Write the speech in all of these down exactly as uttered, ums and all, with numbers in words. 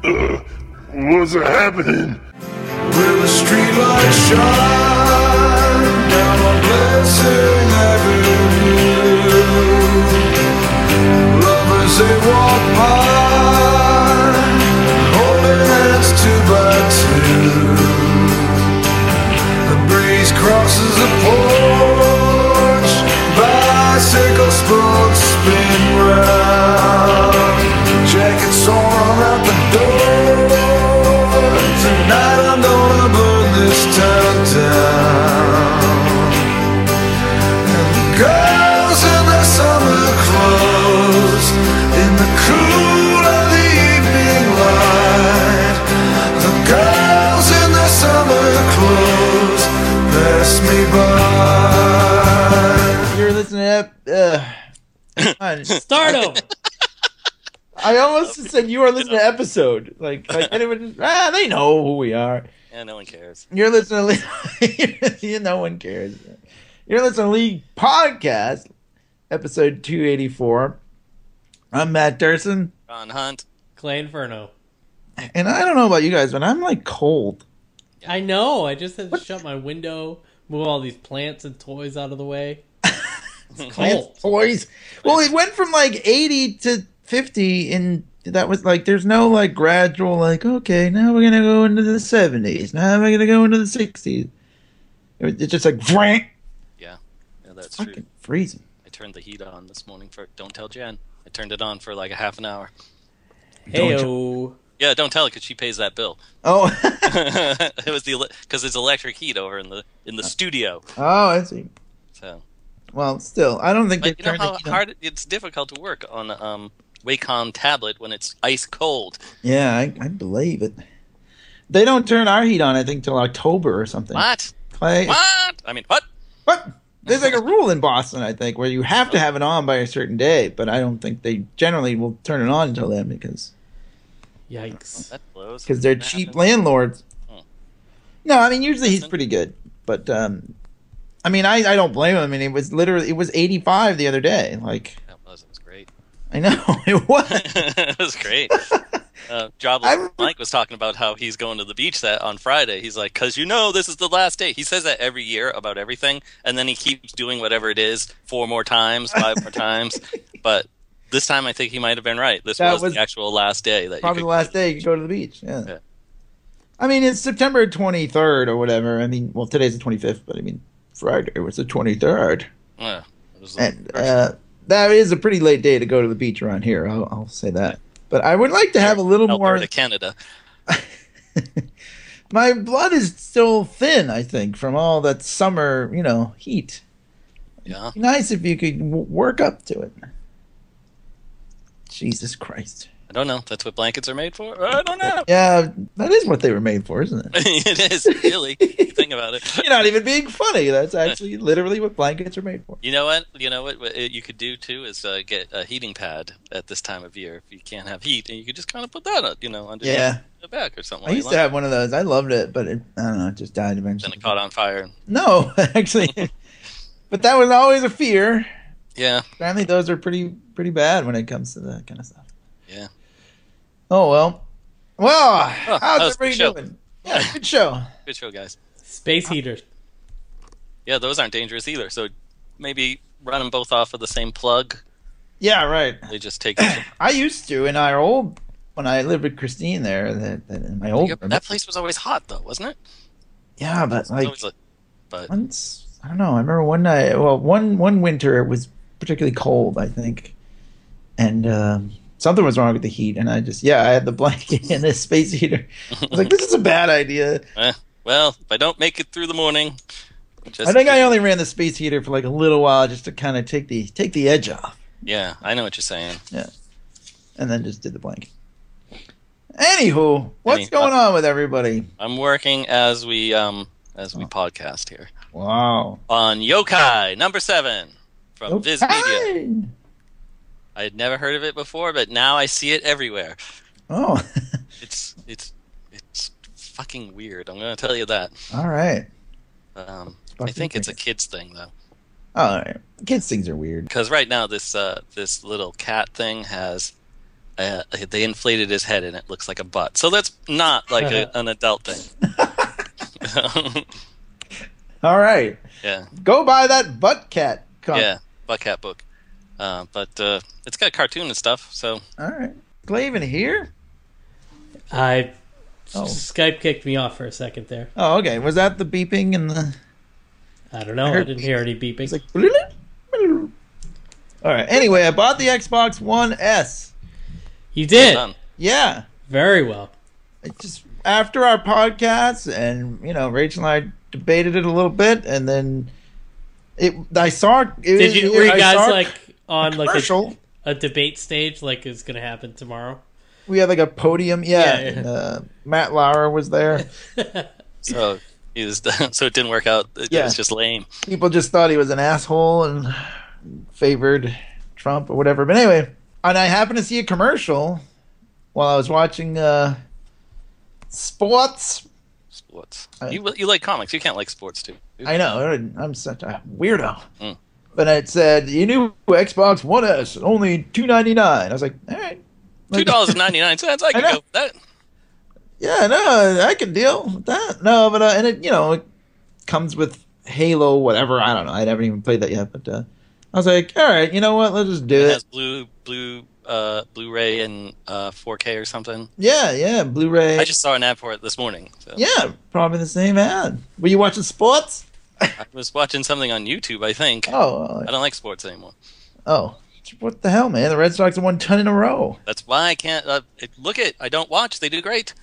Uh, what's happening? Will the streetlight shine down on Blessing Avenue? Lovers they walk by, holding hands two by two. The breeze crosses the porch, bicycle spokes spin round. Jackets on out the door. Tonight I'm gonna burn this town down. And the girls in their summer clothes, in the cool of the evening light. The girls in their summer clothes pass me by. You're listening to uh, Start over. I almost said you are listening to episode. Like, like anyone, ah, they know who we are. Yeah, no one cares. You're listening to you no one cares. You're listening to League Podcast, episode two eighty-four. I'm Matt Durson. Ron Hunt. Clay Inferno. And I don't know about you guys, but I'm like cold. I know. I just had to shut my window, move all these plants and toys out of the way. It's cold. Toys. Well, it went from like eighty to fifty, and that was like, there's no like gradual, like, okay, now we're going to go into the seventies. Now we're going to go into the sixties. It's just like, Frank. Yeah, yeah, that's fucking true. Freezing. I turned the heat on this morning for, don't tell Jen. I turned it on for like a half an hour. Heyo. Yeah, don't tell her because she pays that bill. Oh. It was the, because it's electric heat over in the, in the studio. Oh, I see. So. Well, still, I don't think But they you know turned how the heat on. hard it, it's difficult to work on a um, Wacom tablet when it's ice cold. Yeah, I, I believe it. They don't turn our heat on, I think, till October or something. What? Clay, What? I mean, what? what? There's like a rule in Boston, I think, where you have to have it on by a certain day, but I don't think they generally will turn it on until then because Yikes. That blows. because they're That cheap happens. landlords. Hmm. No, I mean, usually he's pretty good, but um, I mean, I, I don't blame him. I mean, it was literally, it was eighty-five the other day. Like, That was, it was great. I know, it was. It was great. Uh, Jobless I- Mike was talking about how he's going to the beach that on Friday. He's like, because you know this is the last day. He says that every year about everything, and then he keeps doing whatever it is four more times, five more times. But this time, I think he might have been right. This That was, was the actual last day that Probably you the could last day you could go to the beach. Yeah. Yeah. I mean, it's September twenty-third or whatever. I mean, well, today's the twenty-fifth, but I mean, Friday was the twenty-third. Yeah, it was the And first- uh, that is a pretty late day to go to the beach around here. I'll, I'll say that. But I would like to have a little more. Alberta, Canada. My blood is still thin, I think, from all that summer, you know, heat. Yeah. It'd be nice if you could w- work up to it. Jesus Christ. I don't know. That's what blankets are made for? I don't know. Yeah, that is what they were made for, isn't it? It is, really. Think about it. You're not even being funny. That's actually literally what blankets are made for. You know what? You know what, what you could do too is uh, get a heating pad at this time of year. If you can't have heat, and you could just kind of put that, uh, you know, under Yeah. the back or something. I like used to that. have one of those. I loved it, but it, I don't know, it just died Then eventually. it caught on fire. No, actually. But that was always a fear. Yeah, Apparently those are pretty pretty bad when it comes to that kind of stuff. yeah. Oh, well. Well, Oh, that how's was a good everybody show. doing? Yeah, good show. Good show, guys. Space heaters. Yeah, those aren't dangerous either. So maybe run them both off of the same plug. Yeah, right. They just take. I used to in our old, when I lived with Christine there, that, that in my old room. That place was always hot, though, wasn't it? Yeah, but It was like always like- but once, I don't know. I remember one night. Well, one one winter it was particularly cold, I think, and um, something was wrong with the heat. And I just, yeah, I had the blanket and the space heater. I was like, this is a bad idea. eh, well, if I don't make it through the morning, just I think I only ran the space heater for like a little while just to kind of take the take the edge off, Yeah, I know what you're saying. and then just did the blanket. Anywho, what's Any- going on with everybody? I'm working as we um as we podcast here Wow. on Yokai number seven from Viz Media. Okay. I had never heard of it before, but now I see it everywhere. Oh, It's it's it's fucking weird. I'm gonna tell you that. all right. Um, I Fucking think it's a weird. kids thing though, All right. Kids things are weird. because right now this uh this little cat thing has uh, they inflated his head and it looks like a butt. So that's not like a, an adult thing. All right. Yeah. Go buy that Butt Cat comic. Yeah, Butt Cat book. Uh, but uh, it's got a cartoon and stuff, so... All right. Glaven here? I Oh. Skype kicked me off for a second there. Oh, okay. Was that the beeping and the... I don't know. I I, heard- didn't hear any beeping. It's like... All right. Anyway, I bought the Xbox One S. You did Done. Yeah. very well. It just after our podcast, and you know, Rachel and I debated it a little bit, and then it. I saw. It, Did you? Were you I guys saw like on like commercial? a, a debate stage, like is going to happen tomorrow? We had like a podium. Yeah. Yeah, yeah. And, uh, Matt Lauer was there. So, he was, so it didn't work out. It Yeah. was just lame. People just thought he was an asshole and favored Trump or whatever. But anyway, and I happened to see a commercial while I was watching uh, sports. Sports. I- You you like comics. You can't like sports, too. I know, I'm such a weirdo. Mm. But it said, you new Xbox One S, only two ninety nine. I was like, all right. two dollars and ninety-nine cents. I can I know. go with that. Yeah, no, I can deal with that. No, but, uh, and it, you know, it comes with Halo, whatever. I don't know. I haven't even played that yet. But uh, I was like, all right, you know what? Let's just do It it. has blue, blue, uh, Blu-ray and uh, four K or something. Yeah, yeah, Blu-ray. I just saw an ad for it this morning. So. Yeah, probably the same ad. Were you watching sports? I was watching something on YouTube, I think. Oh, I don't like sports anymore. oh, what the hell, man? The Red Sox have won ten in a row. That's why I can't. Uh, it, look it. I don't watch. They do great.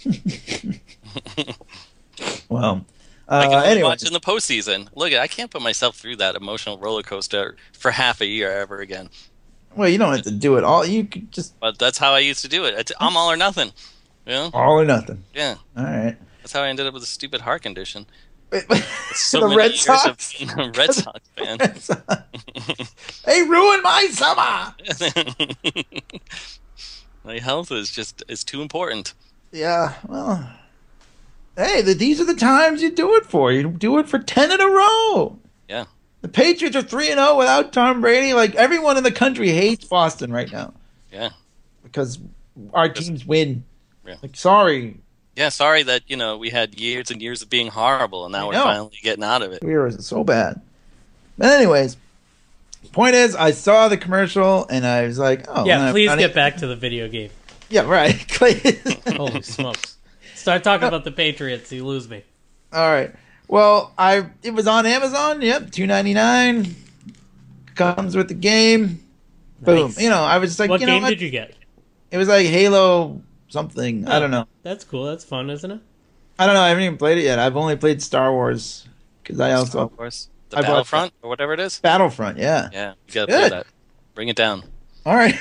Well, I can uh, only anyway, watch in the postseason. Look, I can't put myself through that emotional roller coaster for half a year ever again. well, you don't have to do it all. You could just But that's how I used to do it. It's, I'm all or nothing. You know? all or nothing. Yeah. All right. That's how I ended up with a stupid heart condition. Wait, So the many Red years Sox. of being a Red Sox fan. Red Sox. They ruined my summer. My health is just is too important. Yeah. Well, hey, the, these are the times you do it for. You do it for ten in a row. Yeah. The Patriots are three and zero without Tom Brady. Like everyone in the country hates Boston right now Yeah. because our teams win. Yeah. Like, sorry, Yeah, sorry that, you know, we had years and years of being horrible and now I we're know. finally getting out of it. we were so bad. But anyways, point is, I saw the commercial and I was like, oh, Yeah, I'm please not- get back to the video game. Yeah, right. Holy smokes! Start talking about the Patriots, you lose me. All right. Well, I it was on Amazon. Yep, two ninety nine. Comes with the game. Boom. Nice. You know, I was just like, What you know game what? did you get? It was like Halo something. I Oh. don't know. That's cool. That's fun, isn't it? I don't know. I haven't even played it yet. I've only played Star Wars because I also Star Wars. The I bought Battlefront or whatever it is. Battlefront. Yeah. Yeah, you gotta Good. play that. Bring it down. All right.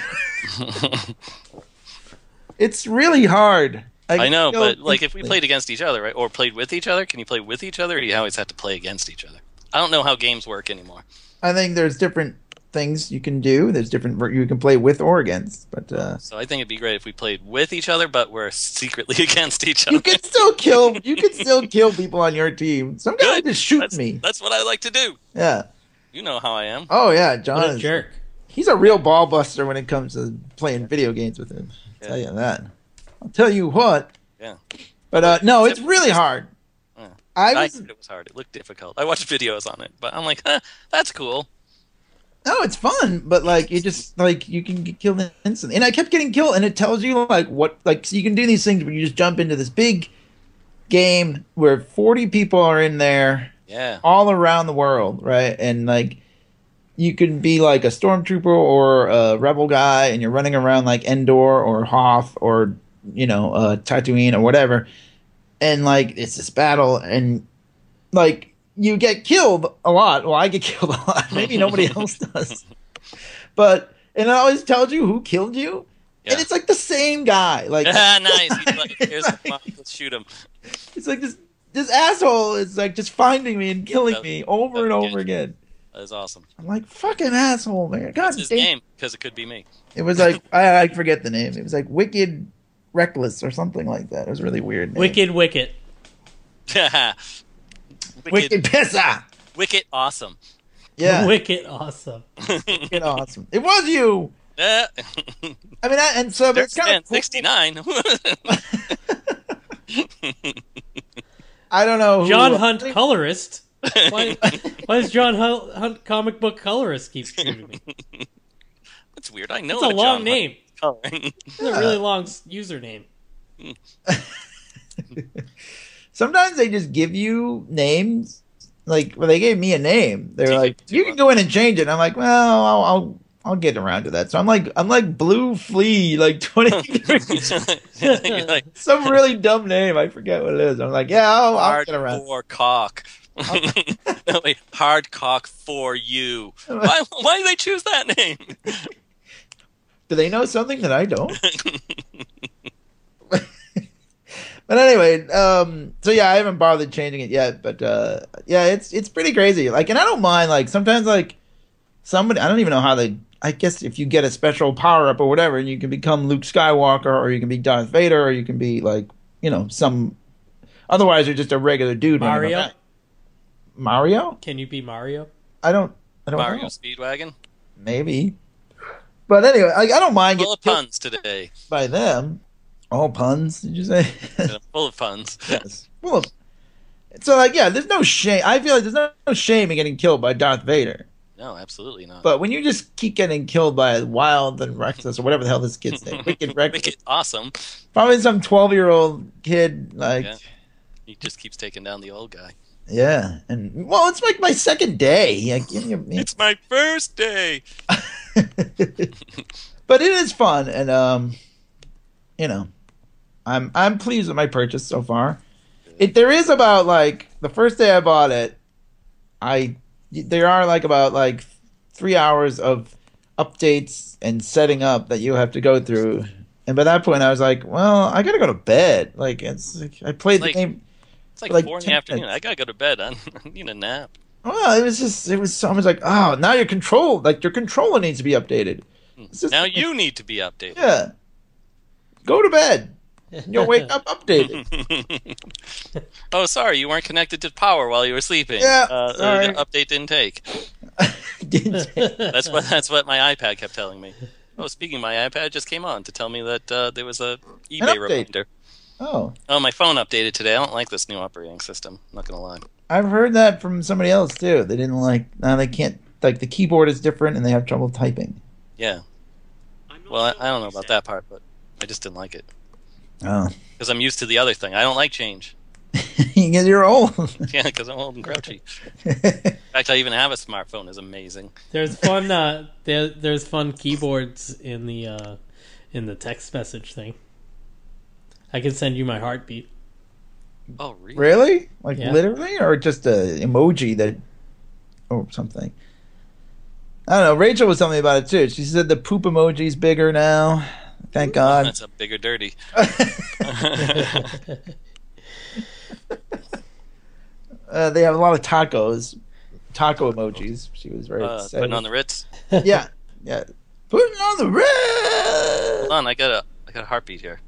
It's really hard. I know, feel but like if we instantly. played against each other, right, or played with each other, can you play with each other, or do you always have to play against each other? I don't know how games work anymore. I think there's different things you can do. There's different ver- you can play with or against, but uh, So I think it'd be great if we played with each other, but we're secretly against each other. you can still kill. You can still kill people on your team. Some guy Good. just shoot That's, me. that's what I like to do. Yeah. You know how I am. Oh yeah, John What a is jerk! he's a real ball buster when it comes to playing video games with him. I'll tell Yeah. you that. I'll tell you what. Yeah. But uh, no, it's really hard. Yeah. I I was thought it was hard. It looked difficult. I watched videos on it, but I'm like, huh, that's cool. no, it's fun, but like you just like you can get killed instantly, and I kept getting killed, and it tells you like what like so you can do these things where you just jump into this big game where forty people are in there Yeah. all around the world, right? And like you can be like a stormtrooper or a rebel guy, and you're running around like Endor or Hoth or you know uh, Tatooine or whatever, and like it's this battle, and like you get killed a lot. Well, I get killed a lot. Maybe nobody else does, but and it always tells you who killed you, Yeah. and it's like the same guy. Like nice. He's like, here's It's the like- bomb. Let's shoot him. it's like this this asshole is like just finding me and killing That- me over and that'd be over good. again. That is awesome. I'm like, fucking asshole, man. God It's his damn. game because it could be me. It was like, I, I forget the name. It was like Wicked Reckless or something like that. It was a really weird name. Wicked, wicked. wicked, Wicked Pissa. wicked, awesome. Yeah. Wicked, awesome. Wicked awesome. It was you. Yeah. I mean, I, and so but it's There's kind of cool. sixty-nine. I don't know. Who, John Hunt, colorist. Why, why does John Hunt, Hunt comic book colorist keep shooting me? That's weird. I know It's a that long John name. Hunt coloring. It's a really long s- username. Sometimes they just give you names. Like, well, they gave me a name. They're Do you like, do you you can go in and change it. And I'm like, well, I'll, I'll, I'll get around to that. So I'm like, I'm like Blue Flea, like twenty-three. You're like, Some really dumb name. I forget what it is. I'm like, yeah, I'll, I'll get around. hardcore cock. No, wait, hard cock for you. Why, why did they choose that name? Do they know something that I don't? But anyway, um, so yeah, I haven't bothered changing it yet, but uh, yeah, it's it's pretty crazy. Like, and I don't mind. Like, sometimes, like, somebody, I don't even know how they. I guess if you get a special power up or whatever, you can become Luke Skywalker, or you can be Darth Vader, or you can be like, you know, some. Otherwise, you're just a regular dude. running Mario? around. Mario? Can you be Mario? I don't. I don't Mario know. Speedwagon? Maybe. But anyway, I, I don't mind Full getting of killed puns today. by them. All puns? Did you say? Yeah, full of puns. Yes. Well, so like, yeah, there's no shame. I feel like there's no, no shame in getting killed by Darth Vader. No, absolutely not. But when you just keep getting killed by Wild and Reckless or whatever the hell this kid's name, Wicked Reckless, Wicked awesome. probably some twelve-year-old kid, like, Yeah. yeah. He just keeps taking down the old guy. And well, it's like my second day. Like, give me a- It's my first day. but it is fun, and um, you know, I'm I'm pleased with my purchase so far. It there is about like the first day I bought it, I there are like about like three hours of updates and setting up that you have to go through, and by that point I was like, well, I gotta go to bed. Like it's like, I played It's like- the game. It's like, Like four in the ten afternoon. minutes. I gotta go to bed. I need a nap. Well, it was just it was so much like, oh, now your control like your controller needs to be updated. It's just- Now you need to be updated. Yeah. Go to bed. You'll wake up updated. Oh, sorry, you weren't connected to power while you were sleeping. Yeah, uh, sorry. The update didn't take. Didn't you? That's what that's what my iPad kept telling me. Oh, speaking, my iPad just came on to tell me that uh, there was a eBay update. reminder. Oh, Oh, my phone updated today. I don't like this new operating system. I'm not gonna lie. I've heard that from somebody else too. They didn't like. Now they can't. Like the keyboard is different, and they have trouble typing. Yeah. Well, I, I don't know about that part, but I just didn't like it Oh, because I'm used to the other thing. I don't like change. because you're old. Yeah, because I'm old and grouchy. In fact, I even have a smartphone. Is amazing. There's fun. Uh, there, there's fun keyboards in the uh, in the text message thing. I can send you my heartbeat. Oh, really? Really? Like Yeah. literally, or just a emoji that, or something. I don't know. Rachel was telling me about it too. She said the poop emoji's bigger now. Thank God. That's a bigger dirty. Uh, they have a lot of tacos, taco emojis. She was very Uh, excited. putting on the Ritz. yeah, yeah. Putting on the red. Hold on, I got a I got a heartbeat here.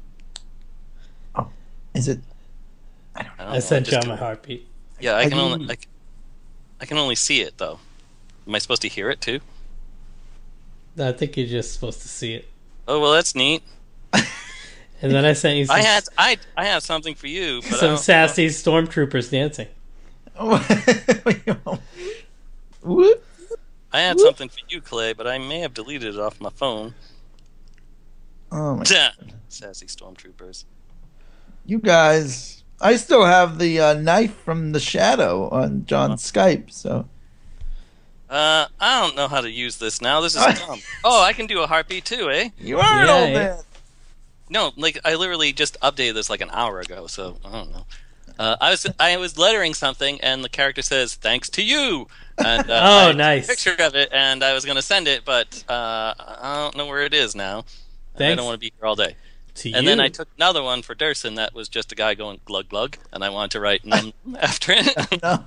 Is it? I don't know. I sent you just- on my heartbeat. Yeah, I Have can you- only I, c- I can only see it though. Am I supposed to hear it too? I think you're just supposed to see it. Oh well, that's neat. And then I sent you some, I had I I have something for you, but I some don't- sassy stormtroopers dancing. Whoop. I had something for you, Clay, but I may have deleted it off my phone. Oh my! Sassy stormtroopers. You guys, I still have the uh, knife from the shadow on John's Skype. So Uh, I don't know how to use this now. This is dumb. Oh, I can do a heartbeat too, eh? you are an Yeah, old yeah. man. No, like I literally just updated this like an hour ago, so I don't know. Uh, I was I was lettering something, and the character says "thanks to you." And, uh, Oh, I took a nice. picture of it, and I was gonna send it, but uh, I don't know where it is now. I Thanks. don't want to be here all day. To And you. then I took another one for Durson that was just a guy going glug glug, and I wanted to write num after it. No.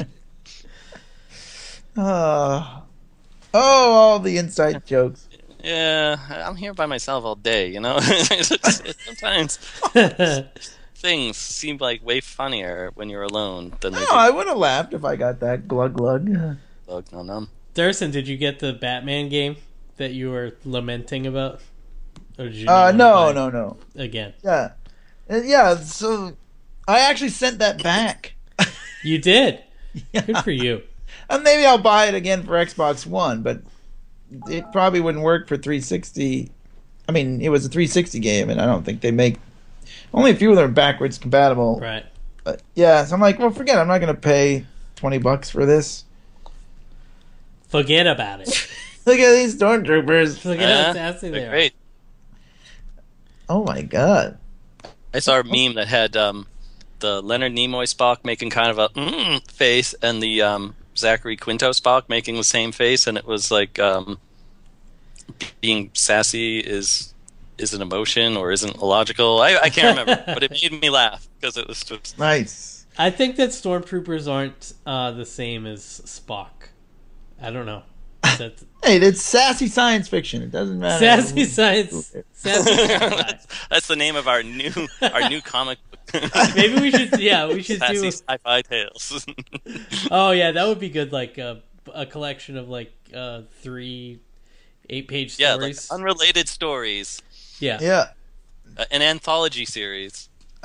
oh, oh, all the inside jokes. Yeah, I'm here by myself all day, you know. Sometimes things seem like way funnier when you're alone than they No, do. I would have laughed if I got that glug glug. Glug num num. Durson, did you get the Batman game? that you were lamenting about? Or did you Uh, not no, buy it no, no. Again, Yeah, Uh, yeah. So I actually sent that back. you did. Yeah. Good for you. And maybe I'll buy it again for Xbox One, but it probably wouldn't work for three sixty. I mean, it was a three sixty game, and I don't think they make only a few of them are backwards compatible. Right. But yeah, so I'm like, well, forget it. I'm not going to pay twenty bucks for this. Forget about it. Look at these stormtroopers. Look at Yeah, how sassy they're they are. great. Oh my god. I saw a meme that had um, the Leonard Nimoy Spock making kind of a mm face, and the um, Zachary Quinto Spock making the same face, and it was like um, being sassy is is an emotion or isn't illogical. I, I can't remember, but it made me laugh because it was just Nice. I think that stormtroopers aren't uh, the same as Spock. I don't know. That's Hey, it's sassy science fiction. It doesn't matter. sassy science. Sassy science. that's the name of our new our new comic book. Maybe we should. Yeah, we should Sassy do. sci-fi tales. Oh yeah, that would be good. Like uh, a collection of like uh, three eight-page yeah, like stories. unrelated stories. yeah, Yeah. Uh, an anthology series.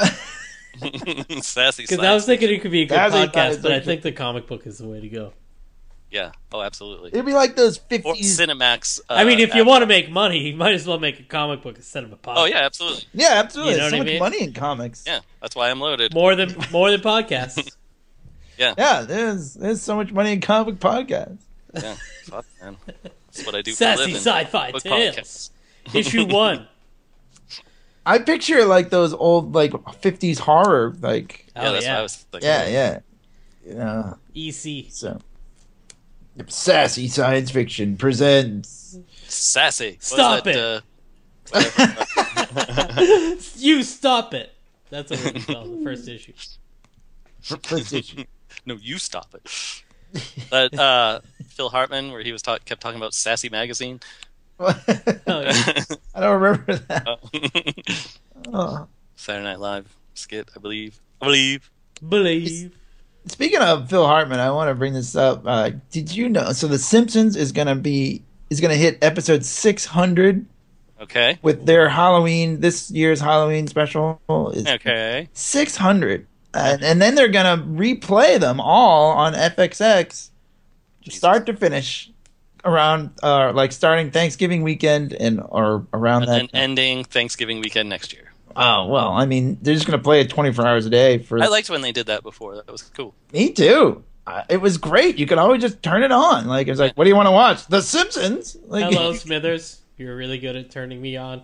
Sassy Because I was science. thinking it could be a good Sassy podcast, science but I fiction. think the comic book is the way to go. Yeah. Oh, absolutely. It'd be like those Or fifties. Cinemax. Uh, I mean, if you app- want to make money, you might as well make a comic book instead of a podcast. Oh yeah, absolutely. Yeah, absolutely. You know There's so what I much mean? money in comics. Yeah, that's why I'm loaded. more than more than podcasts. Yeah, there's there's so much money in comic podcasts. Yeah, fuck, man. That's what I do for a Sassy living. sci-fi Book tales. podcasts. Issue one. I picture like those old like fifties horror like Oh Yeah, that's yeah, what I was thinking. yeah, yeah. You know, E C. so sassy science fiction presents Sassy. What was Stop that, it. Uh, You stop it. That's what it's called. The first issue. precision. no, you stop it. That uh, Phil Hartman, where he was talk- kept talking about Sassy Magazine. Oh, yeah. I don't remember that. Uh, Oh. Saturday Night Live skit, I believe. I believe. Believe. Speaking of Phil Hartman, I want to bring this up. Uh, did you know? So The Simpsons is gonna be is gonna hit episode six hundred Okay. with their Halloween this year's Halloween special. Is Okay. six hundred, and, and then they're gonna replay them all on F X X, start to finish, around uh, like starting Thanksgiving weekend and or around And that. then ending Thanksgiving weekend next year. Oh well, I mean, they're just gonna play it twenty-four hours a day for. I liked when they did that before. That was cool. Me too. Uh, it was great. You could always just turn it on. Like it was like, what do you want to watch? The Simpsons. Like, Hello, Smithers. You're really good at turning me on.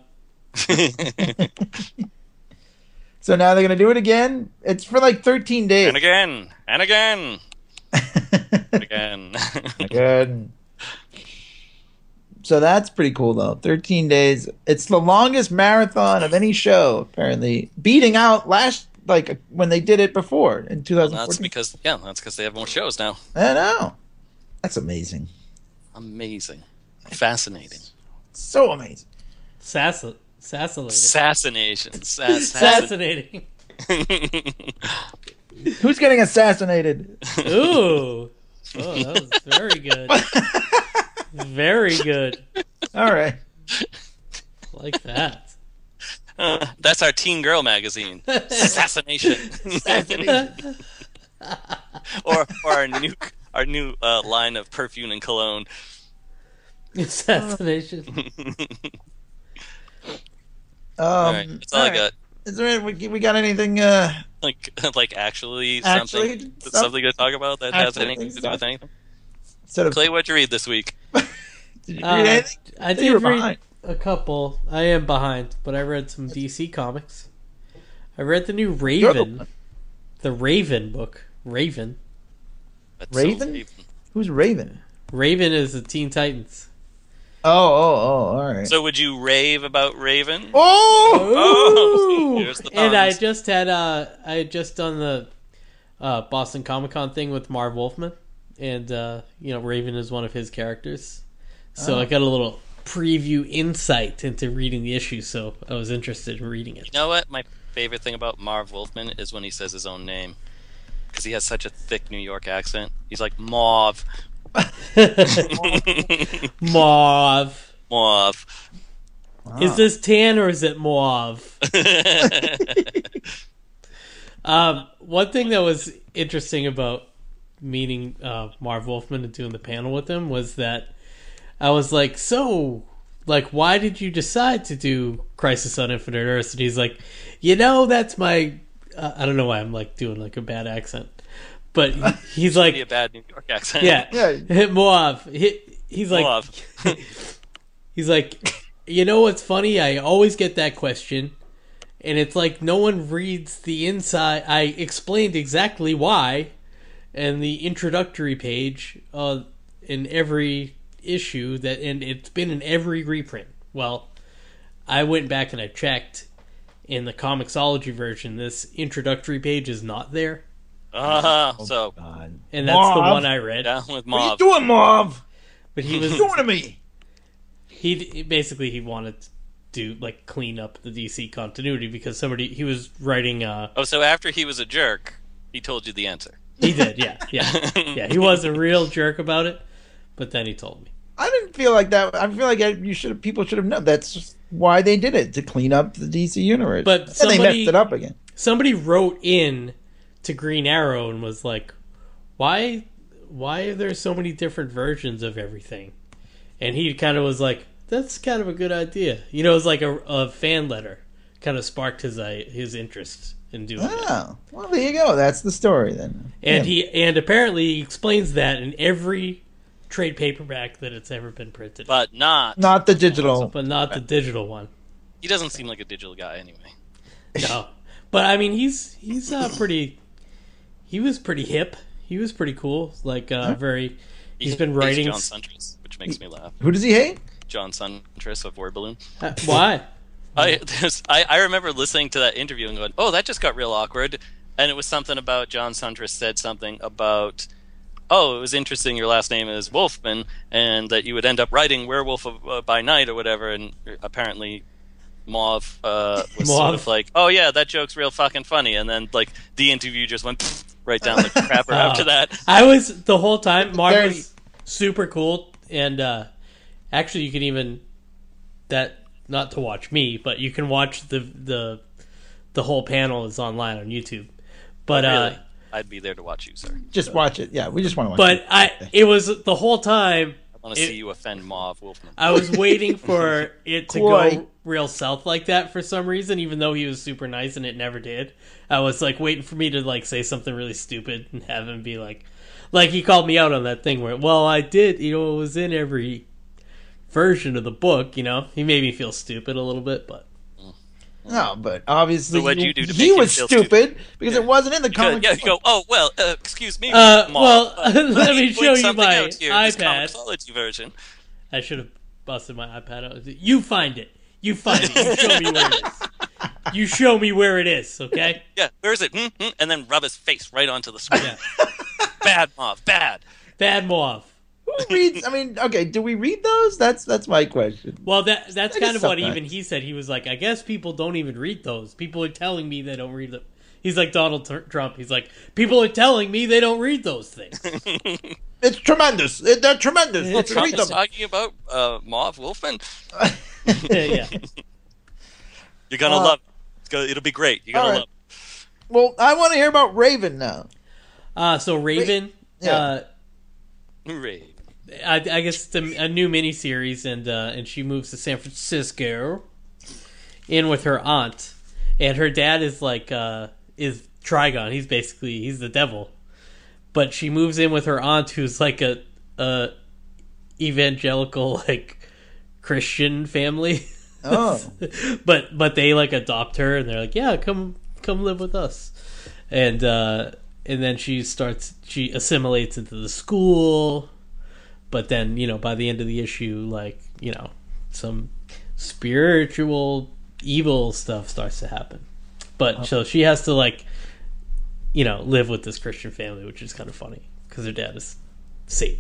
So now they're gonna do it again. It's for like thirteen days. And again. And again. Again. Good. So that's pretty cool though. thirteen days. It's the longest marathon of any show apparently, beating out last like when they did it before in two thousand fourteen. That's because, yeah, that's because they have more shows now. I know. That's amazing. Amazing. Fascinating. So amazing. Sass- Sassinating. Assassination. Sass- Fascinating. Who's getting assassinated? Ooh. Oh, that was very good. Very good. All right. Like that. Uh, that's our teen girl magazine. Assassination. or or our new our new uh, line of perfume and cologne. Assassination. Um, all right, that's all, I right. got. Is there we, we got anything? Uh, Like like actually, Actually, something stuff- something to talk about that has actually anything to do stuff. with anything. sort of. Clay, what'd you read this week? Did you read Uh, anything? I You were did read behind. a couple. I am behind, but I read some D C comics. I read the new Raven. The Raven book. Raven. That's Raven? Who's Raven? Raven is the Teen Titans. Oh, oh, oh! All right. So would you rave about Raven? oh, Oh, here's the And I puns. just had uh I had just done the uh, Boston Comic Con thing with Marv Wolfman, and uh, you know Raven is one of his characters, so Oh. I got a little preview insight into reading the issue. So I was interested in reading it. You know what? My favorite thing about Marv Wolfman is when he says his own name, because he has such a thick New York accent. He's like Mauve. Marv. Mauve. Is this tan or is it mauve? um, one thing that was interesting about meeting uh, Marv Wolfman and doing the panel with him was that I was like, so, like, why did you decide to do Crisis on Infinite Earths? And he's like, you know, that's my, uh, I don't know why I'm, like, doing, like, a bad accent. But he's like... Be a bad New York accent. Yeah. Yeah. Mauve. He, he's like... Mauve. He's like, you know what's funny? I always get that question. And it's like, no one reads the inside. I explained exactly why. And the introductory page uh, in every issue that, and it's been in every reprint. Well, I went back and I checked. In the Comixology version, this introductory page is not there. Uh, so, God. And that's Mauve. the one I read. down with What are Mauve. you doing, Mauve? But he What are was you doing to me? he basically he wanted to do like clean up the D C continuity because somebody he was writing. Uh, Oh, so after he was a jerk, he told you the answer. he did, yeah, yeah, yeah. He was a real jerk about it, but then he told me. I didn't feel like that. I feel like I, you should. People should have known. That's just why they did it, to clean up the D C universe. But and somebody- they messed it up again. Somebody wrote in to Green Arrow and was like, "Why, why are there so many different versions of everything?" And he kind of was like, "That's kind of a good idea." You know, it was like a, a fan letter, kind of sparked his uh, his interest in doing it. Oh, well, there you go. That's the story then. And Yeah. he and apparently he explains that in every trade paperback that it's ever been printed, But not. Not the digital. but not the digital one. He doesn't seem like a digital guy anyway. No, but I mean he's he's uh, pretty. He was pretty hip. He was pretty cool. Like uh, very. He's been hates writing. John Suntress, which makes me laugh. Who does he hate? John Suntress of Word Balloon. Uh, why? I, there's, I I remember listening to that interview and going, "Oh, that just got real awkward." And it was something about John Suntress said something about, "Oh, it was interesting. Your last name is Wolfman, and that you would end up writing Werewolf of, uh, by Night or whatever." And apparently, Mauve uh, was sort Mauve. of like, "Oh yeah, that joke's real fucking funny." And then like the interview just went right down the crapper after that. I was the whole time. Mark Very- was super cool, and uh, actually, you can even that not to watch me, but you can watch the the the whole panel is online on YouTube. But uh, Really, I'd be there to watch you, sir. Just watch it. Yeah, we just want to watch but it. I it was the whole time. I want to It- see you offend Mauve Wolfman. I was waiting for it to Coy. go real south like that for some reason, even though he was super nice and it never did. I was like waiting for me to like say something really stupid and have him be like, like he called me out on that thing where, well, I did, you know, it was in every version of the book. You know, he made me feel stupid a little bit, but No, but obviously So what'd you do to he make him was feel stupid, stupid? because it wasn't in the Yeah, comic. yeah, you go, "Oh well, uh, excuse me, Uh, Mauve, well, uh, let me point show you something my out here, this iPad." Comixology version. I should have busted my iPad out. You find it. You find it. You show me where it is. You show me where it is. Okay. Yeah, where is it? Hmm, hmm, and then rub his face right onto the screen. Yeah. Bad Mauve, bad. Bad Mauve. Who reads? I mean, okay, do we read those? That's that's my question. Well, that that's I kind guess of what sometimes. even he said. He was like, I guess people don't even read those. People are telling me they don't read them. He's like Donald Tr- Trump. He's like, people are telling me they don't read those things. It's tremendous. It, they're tremendous. Let's Trump read He's them. talking about uh, Mauve Wolfman. yeah. You're gonna Uh, love it. It's gonna, it'll be great. You're gonna all right. love it. Well, I want to hear about Raven now. Uh, so Raven, Yeah. uh, Hooray. I, I guess it's a, a new miniseries, and uh, and she moves to San Francisco in with her aunt, and her dad is like uh, is Trigon. He's basically he's the devil, but she moves in with her aunt, who's like a, a evangelical like Christian family. Oh, but but they like adopt her, and they're like, yeah, come come live with us, and uh, and then she starts she assimilates into the school. But then, you know, by the end of the issue, like, you know, some spiritual evil stuff starts to happen. But so she has to, like, you know, live with this Christian family, which is kind of funny because her dad is Satan.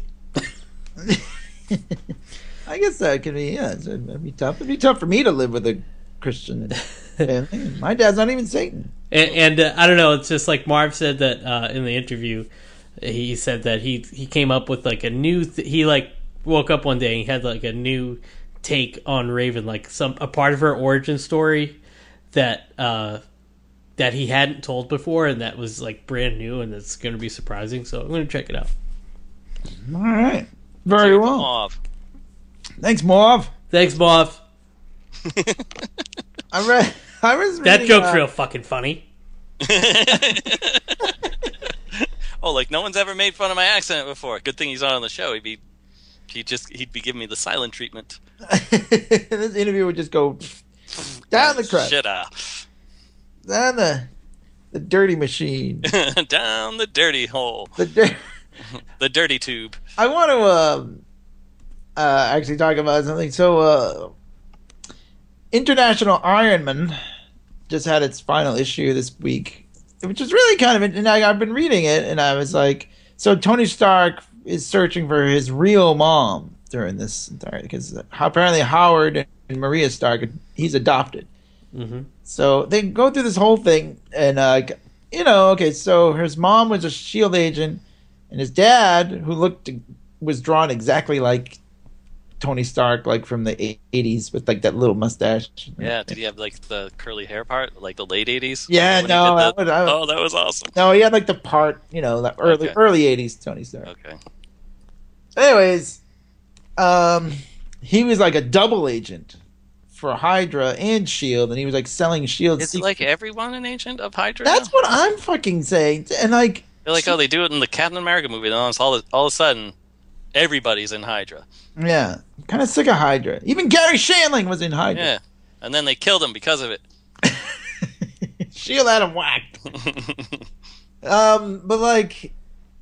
I guess that could be. Yeah, it's- it'd be tough. It'd be tough for me to live with a Christian family. My dad's not even Satan. And, and uh, I don't know, it's just like Marv said that uh, in the interview, he said that he he came up with like a new, th- he like woke up one day and he had like a new take on Raven, like some a part of her origin story that uh, that he hadn't told before, and that was like brand new, and it's going to be surprising. So I'm going to check it out. All right, very well. Off. Thanks, Mauve. Thanks, Moth. I read. I was reading, That joke's uh, real fucking funny. Oh, like no one's ever made fun of my accent before. Good thing he's not on the show. He'd be, he just he'd be giving me the silent treatment. This interview would just go down the crutch, Shit out. down the the dirty machine, Down the dirty hole. the dir- The dirty tube. I want to um, uh, actually talk about something. So, uh, International Ironman just had its final issue this week, which is really kind of. And I, I've been reading it, and I was like, so Tony Stark is searching for his real mom during this entire because apparently Howard and Maria Stark, he's adopted. Mm-hmm. So they go through this whole thing, and uh, you know, okay, so his mom was a SHIELD agent, and his dad, who looked was drawn exactly like Tony Stark, like from the eighties, with like that little mustache. Yeah, did he have like the curly hair part, like the late eighties? Yeah, When he no, did that the- was- I was- oh, that was awesome. No, he had like the part, you know, the early Okay. early eighties Tony Stark. Okay. Anyways, um, he was like a double agent for Hydra and SHIELD, and he was like selling SHIELD. Is secrets. like everyone an agent of Hydra? That's now? what I'm fucking saying, and like. They're like, oh, they do it in the Captain America movie, and all, all, all of a sudden, everybody's in Hydra. Yeah, kind of sick of Hydra. Even Gary Shandling was in Hydra. Yeah, and then they killed him because of it. SHIELD had him whacked. Um, but like,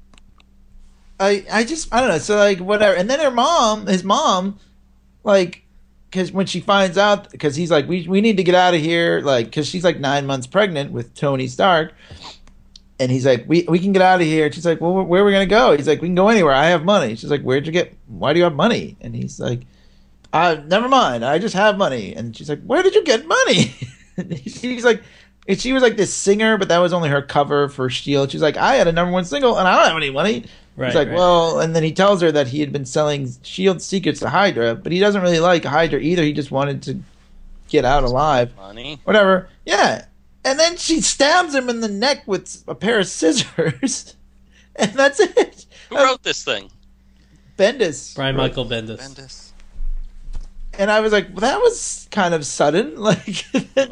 I I just I don't know. So like whatever. And then her mom, his mom, like, because when she finds out, because he's like, we we need to get out of here, like, because she's like nine months pregnant with Tony Stark. And he's like, we we can get out of here. She's like, well, where are we gonna go? He's like, we can go anywhere. I have money. She's like, where'd you get? Why do you have money? And he's like, uh, never mind. I just have money. And she's like, where did you get money? And he's like, and she was like this singer, but that was only her cover for SHIELD. She's like, I had a number one single, and I don't have any money. Right, he's like, right. well, and then he tells her that he had been selling SHIELD secrets to Hydra, but he doesn't really like Hydra either. He just wanted to get out alive. Money. Whatever. Yeah. And then she stabs him in the neck with a pair of scissors. And that's it. Who wrote this thing? Bendis. Brian Michael Bendis. Bendis. And I was like, well, that was kind of sudden. Like,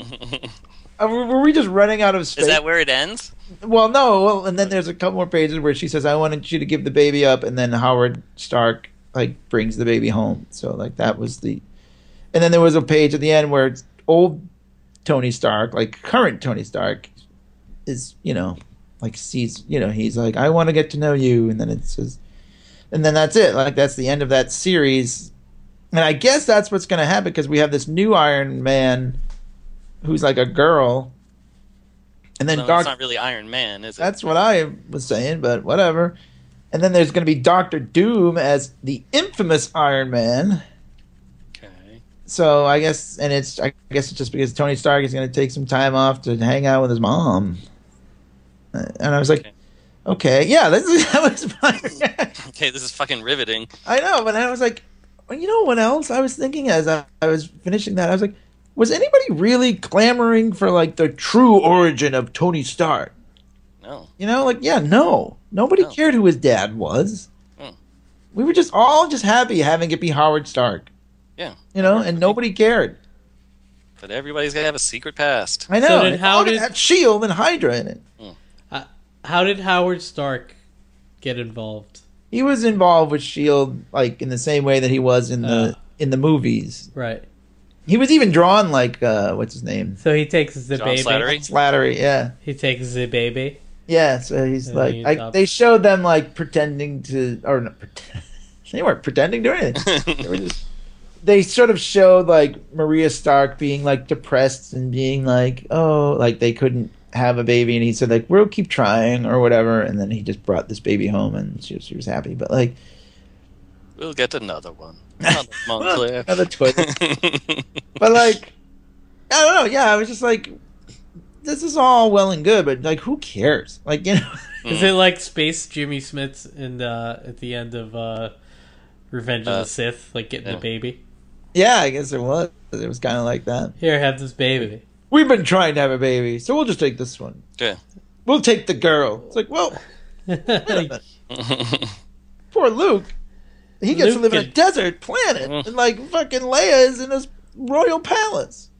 were we just running out of space? Is that where it ends? Well, no. Well, and then there's a couple more pages where she says, I wanted you to give the baby up. And then Howard Stark, like, brings the baby home. So, like, that was the... And then there was a page at the end where it's old Tony Stark, like current Tony Stark, is, you know, like sees, you know, he's like, I want to get to know you, and then it says, and then that's it. Like that's the end of that series, and I guess that's what's going to happen because we have this new Iron Man, who's like a girl, and then No, Doc. it's not really Iron Man, is it? That's what I was saying, but whatever. And then there's going to be Doctor Doom as the infamous Iron Man. Okay. So I guess, and it's I guess it's just because Tony Stark is going to take some time off to hang out with his mom, Uh, and I was like, Okay. okay, yeah, this is that was my reaction. Okay, this is fucking riveting. I know, but I was like, well, you know what else I was thinking as I, I was finishing that? I was like, was anybody really clamoring for like the true origin of Tony Stark? No. You know, like yeah, no, nobody No. cared who his dad was. Hmm. We were just all just happy having it be Howard Stark. Yeah. You know, and nobody cared. But everybody's got to have a secret past. I know. So did and all Howard- it had SHIELD and Hydra in it. How did Howard Stark get involved? He was involved with SHIELD like in the same way that he was in the Uh. in the movies. Right. He was even drawn like uh, what's his name? So he takes the John baby. Slattery? Slattery. Yeah, He takes the baby. yeah. So he's And like, he like adopts- they showed them like pretending to, or not, pretend, they weren't pretending to do anything. They were just. They sort of showed like Maria Stark being like depressed and being like, oh, like they couldn't have a baby, and he said like we'll keep trying or whatever, and then he just brought this baby home, and she was, she was happy. But like We'll get another one. Another Montclair. another twist. But like I don't know. Yeah, I was just like, this is all well and good, but like who cares? Like you know, Is it like Space Jimmy Smits in uh, at the end of uh, Revenge of Uh, the Sith, like getting yeah. the baby? Yeah, I guess it was. It was kind of like that. Here, have this baby. We've been trying to have a baby, so we'll just take this one. Yeah. We'll take the girl. It's like, well, wait a minute. Poor Luke. He gets Luke to live in a could- desert planet, and like fucking Leia is in this royal palace.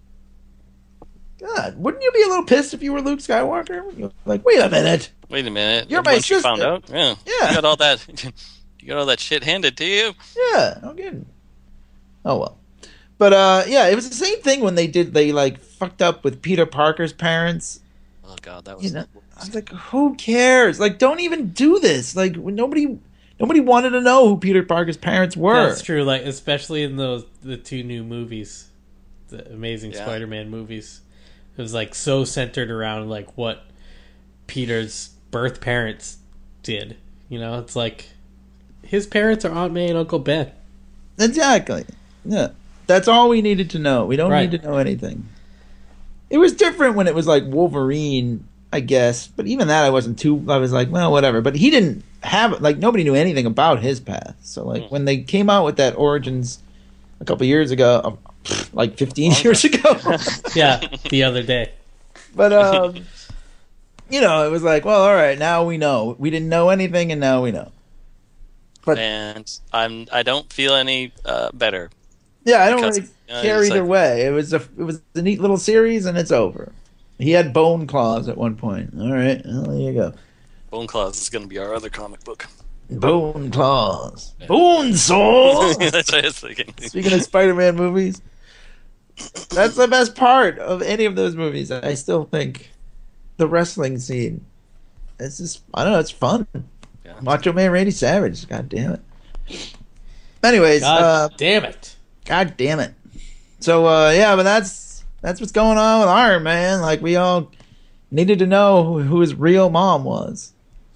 God, wouldn't you be a little pissed if you were Luke Skywalker? You're like, wait a minute. Wait a minute. You're my Once you found sister. out, yeah, Yeah. you got all that. You got all that shit handed to you. Yeah, no kidding. Oh well. But uh yeah, it was the same thing when they did they like fucked up with Peter Parker's parents. Oh god, that was. You know, I was like, who cares? Like, don't even do this. Like, when nobody nobody wanted to know who Peter Parker's parents were. That's true. Like, especially in those the two new movies, the Amazing Yeah. Spider-Man movies, it was like so centered around like what Peter's birth parents did. You know, it's like his parents are Aunt May and Uncle Ben. Exactly. Yeah. That's all we needed to know. We don't Right. need to know anything. It was different when it was like Wolverine, I guess. But even that, I wasn't too. I was like, well, whatever. But he didn't have like nobody knew anything about his past. So like Mm. when they came out with that Origins a couple years ago, uh, like fifteen years ago. Yeah, the other day. But um, you know, it was like, well, all right, now we know. We didn't know anything, and now we know. But And I'm. I don't feel any uh, better. yeah, I don't because, really uh, care it's either like- way. It was a it was a neat little series, and it's over. He had bone claws at one point. All right, well, there you go. Bone Claws is going to be our other comic book. Bone claws, bone saw. That's what I was thinking. Speaking of Spider-Man movies, that's the best part of any of those movies. I still think the wrestling scene. It's just I don't know. It's fun. Yeah. Macho Man Randy Savage. God damn it. Anyways, God uh, damn it! God damn it. So uh, yeah, but that's that's what's going on with Iron Man. Like we all needed to know who, who his real mom was.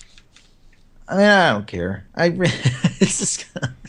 I mean, I don't care. I re- it's just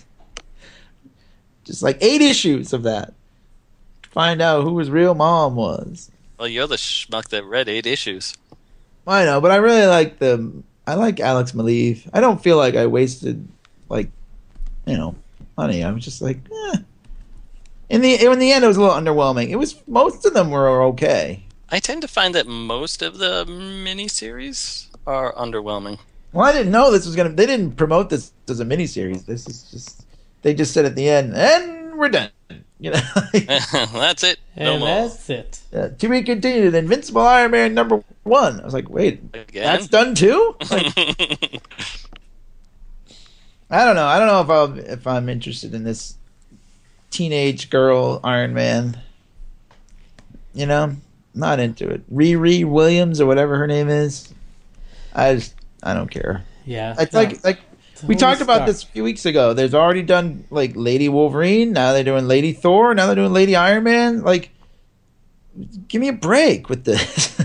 just like eight issues of that to find out who his real mom was. Well, you're the schmuck that read eight issues. I know, but I really like the. I like Alex Maleev. I don't feel like I wasted like, you know, money. I was just like, eh. In the in the end, it was a little underwhelming. It was most of them were okay. I tend to find that most of the miniseries are underwhelming. Well, I didn't know this was gonna. They didn't promote this as a miniseries. This is just. They just said at the end, and we're done. You know, That's it. No And more. that's it. uh, to be continued. Invincible Iron Man number one. I was like, wait, Again? that's done too. Like, I don't know. I don't know if I'm if I'm interested in this teenage girl Iron Man. You know, not into it. Riri Williams or whatever her name is. I just I don't care. Yeah, It's like like we Tony talked about Stark. this a few weeks ago. There's already done like Lady Wolverine. Now they're doing Lady Thor. Now they're doing Lady Iron Man. Like, give me a break with this.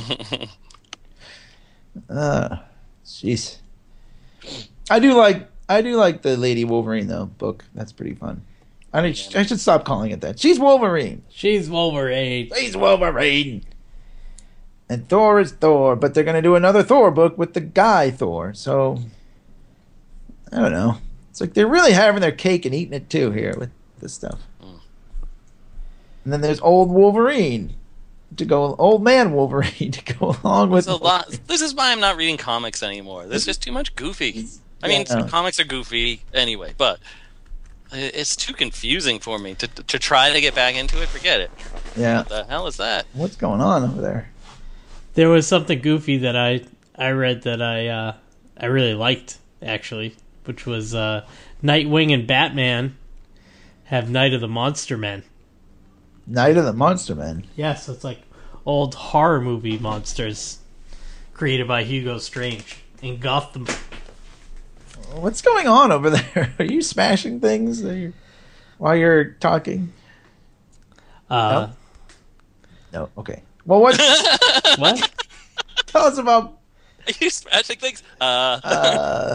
uh, jeez. I do like I do like the Lady Wolverine though book. That's pretty fun. I need, I should stop calling it that. She's Wolverine. She's Wolverine. She's Wolverine. And Thor is Thor, but they're gonna do another Thor book with the guy Thor. So I don't know. It's like they're really having their cake and eating it too here with this stuff. Mm. And then there's old Wolverine to go, old man Wolverine to go along with. There's a lot. This is why I'm not reading comics anymore. There's just too much goofy. I mean, Yeah. comics are goofy anyway, but it's too confusing for me to to try to get back into it. Forget it. Yeah. What the hell is that? What's going on over there? There was something goofy that I I read that I uh, I really liked actually, which was uh, Nightwing and Batman have Night of the Monster Men. Night of the Monster Men. Yeah, so it's like old horror movie monsters created by Hugo Strange in Gotham. What's going on over there? Are you smashing things Are you- while you're talking? Uh, No. Okay. Well, what? What? Tell us about. Are you smashing things? Uh, Uh,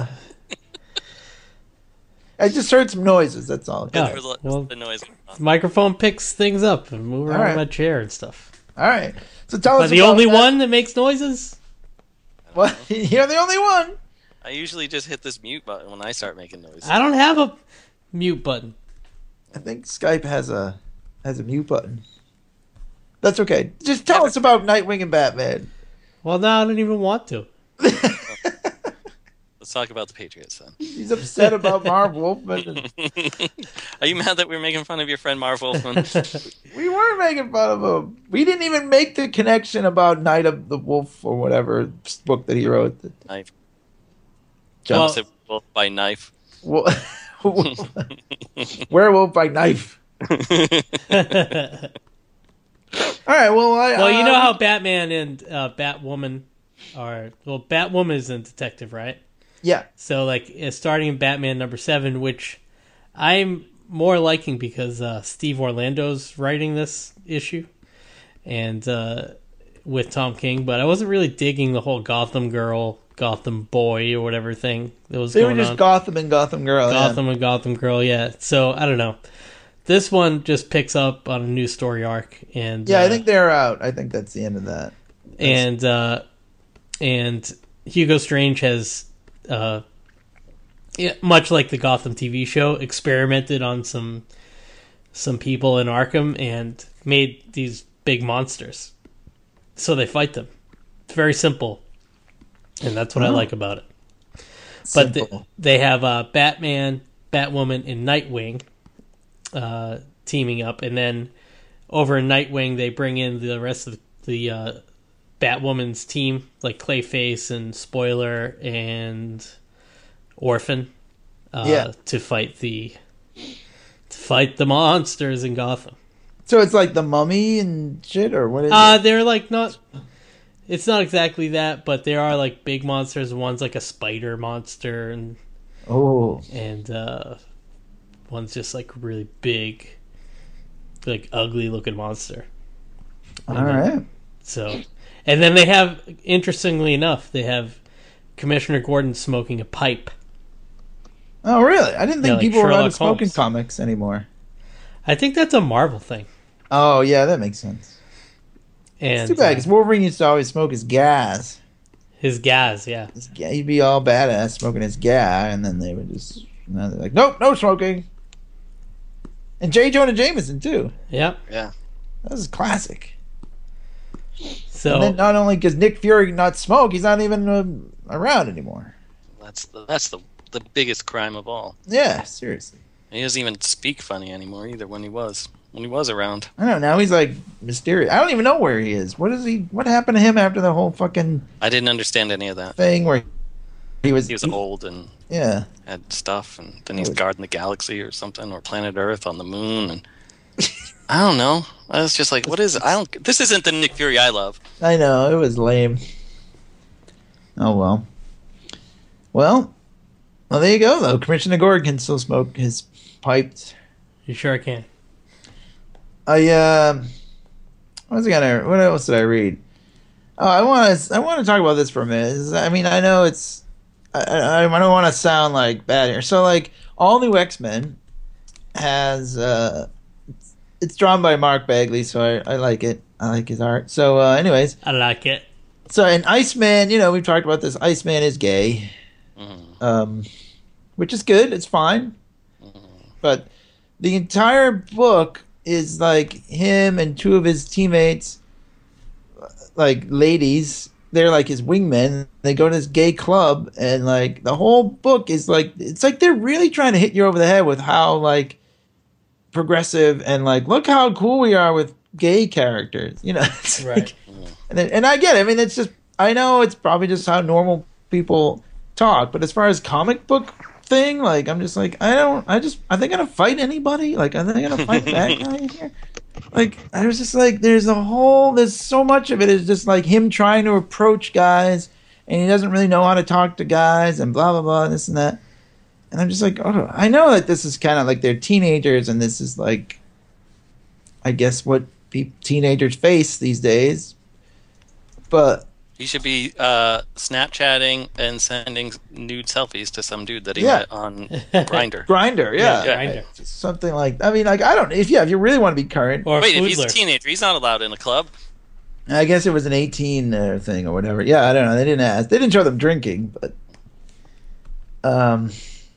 I just heard some noises. That's all. Yeah. there was a- well- the noise. The microphone picks things up and move around All right. my chair and stuff. All right. So tell But us. the about only that. one that makes noises? What? You're the only one. I usually just hit this mute button when I start making noise. I don't have a mute button. I think Skype has a has a mute button. That's okay. Just tell us about Nightwing and Batman. Well, no, I don't even want to. Let's talk about the Patriots then. He's upset about Marv Wolfman. Are you mad that we were making fun of your friend Marv Wolfman? We weren't making fun of him. We didn't even make the connection about Night of the Wolf or whatever book that he wrote. Knife. John- Said wolf by knife. Wo- Werewolf by knife. All right. Well, I, Well, you know uh, how Batman and uh, Batwoman are. Well, Batwoman is a detective, right? Yeah. So, like, uh, starting in Batman number seven, which I'm more liking because uh, Steve Orlando's writing this issue, and uh, with Tom King, but I wasn't really digging the whole Gotham Girl, Gotham Boy, or whatever thing that was They were going just on. Gotham and Gotham Girl. yeah. Gotham and Gotham Girl, yeah. So I don't know. This one just picks up on a new story arc, and Yeah, uh, I think they're out. I think that's the end of that. and uh, and Hugo Strange has, uh, yeah, much like the Gotham T V show, experimented on some some people in Arkham and made these big monsters. So they fight them. It's very simple, and that's what I Oh. like about it. But the, Simple. they have uh, Batman, Batwoman, and Nightwing uh, teaming up, and then over in Nightwing they bring in the rest of the uh, Batwoman's team, like Clayface and Spoiler and Orphan, uh, Yeah. to fight the to fight the monsters in Gotham. So it's like the Mummy and shit, or what is Uh, it? they're like not. It's not exactly that, but there are like big monsters. One's like a spider monster, and Oh, and uh, one's just like really big, like ugly looking monster. all right. So, and then they have, interestingly enough, they have Commissioner Gordon smoking a pipe. Oh, really? I didn't think Yeah, like people were allowed to Sherlock smoke in Holmes. comics anymore. I think that's a Marvel thing. Oh, yeah, that makes sense. And It's too bad, uh, because Wolverine used to always smoke his gas. his gas, yeah. His ga- He'd be all badass smoking his gas, and then they would just, you know, they're like, nope, no smoking. And J. Jonah Jameson, too. Yep. Yeah. That was classic. So, And then not only does Nick Fury not smoke, he's not even uh, around anymore. That's the that's the the biggest crime of all. Yeah, seriously. He doesn't even speak funny anymore either. When he was when he was around, I don't know. Now he's like mysterious. I don't even know where he is. What is he? What happened to him after the whole fucking I didn't understand any of that. thing where he was? He was old and Yeah. had stuff, and then he's Oh. guarding the galaxy or something, or planet Earth on the moon, and I don't know. I was just like, what is? I don't. This isn't the Nick Fury I love. I know, it was lame. Oh well. Well, well, there you go. Though Commissioner Gordon can still smoke his pipes. you sure can. I um, what was I gonna? What else did I read? Oh, I want to. I want to talk about this for a minute. Is- I mean, I know it's. I I, I don't want to sound like bad here. So like, all new X Men has. uh It's drawn by Mark Bagley, so I, I like it. I like his art. So, uh, anyways, I like it. so in Iceman, you know, we've talked about this. Iceman is gay, Mm. um, which is good. It's fine, but the entire book is like him and two of his teammates, like ladies. They're like his wingmen. They go to this gay club, and like the whole book is like it's like they're really trying to hit you over the head with how like progressive and like look how cool we are with gay characters. You know, it's Right. like, and, then- and I get it. I mean, it's just I know it's probably just how normal people talk, but as far as comic book thing, like I'm just like I don't. I just are they gonna fight anybody? Like are they gonna fight that guy in here? Like I was just like, there's a whole, there's so much of it is just like him trying to approach guys, and he doesn't really know how to talk to guys, and blah blah blah, and this and that. And I'm just like, oh, I know that this is kind of like they're teenagers, and this is like, I guess what pe- teenagers face these days. But He should be uh, Snapchatting and sending nude selfies to some dude that he Yeah. met on Grindr. Grinder, yeah, Yeah, Grindr. something like. I mean, like I don't. If yeah, if you really want to be current, Or Wait, if he's a Foodler. teenager, he's not allowed in a club. I guess it was an eighteen uh, thing or whatever. Yeah, I don't know. They didn't ask. They didn't show them drinking, but um,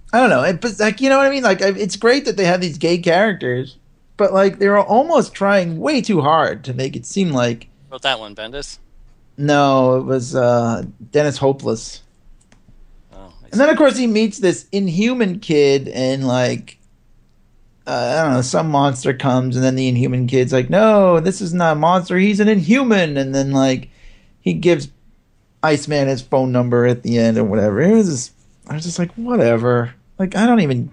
I don't know. It, but like, you know what I mean? Like, I- it's great that they have these gay characters, but like, they're almost trying way too hard to make it seem like. Wrote that one, Bendis. No, it was uh, Dennis Hopeless. Oh, I And then, of course, he meets this Inhuman kid, and like, uh, I don't know, some monster comes, and then the Inhuman kid's like, "No, this is not a monster. He's an Inhuman." And then, like, he gives Iceman his phone number at the end or whatever. It was just, I was just like, whatever. Like, I don't even.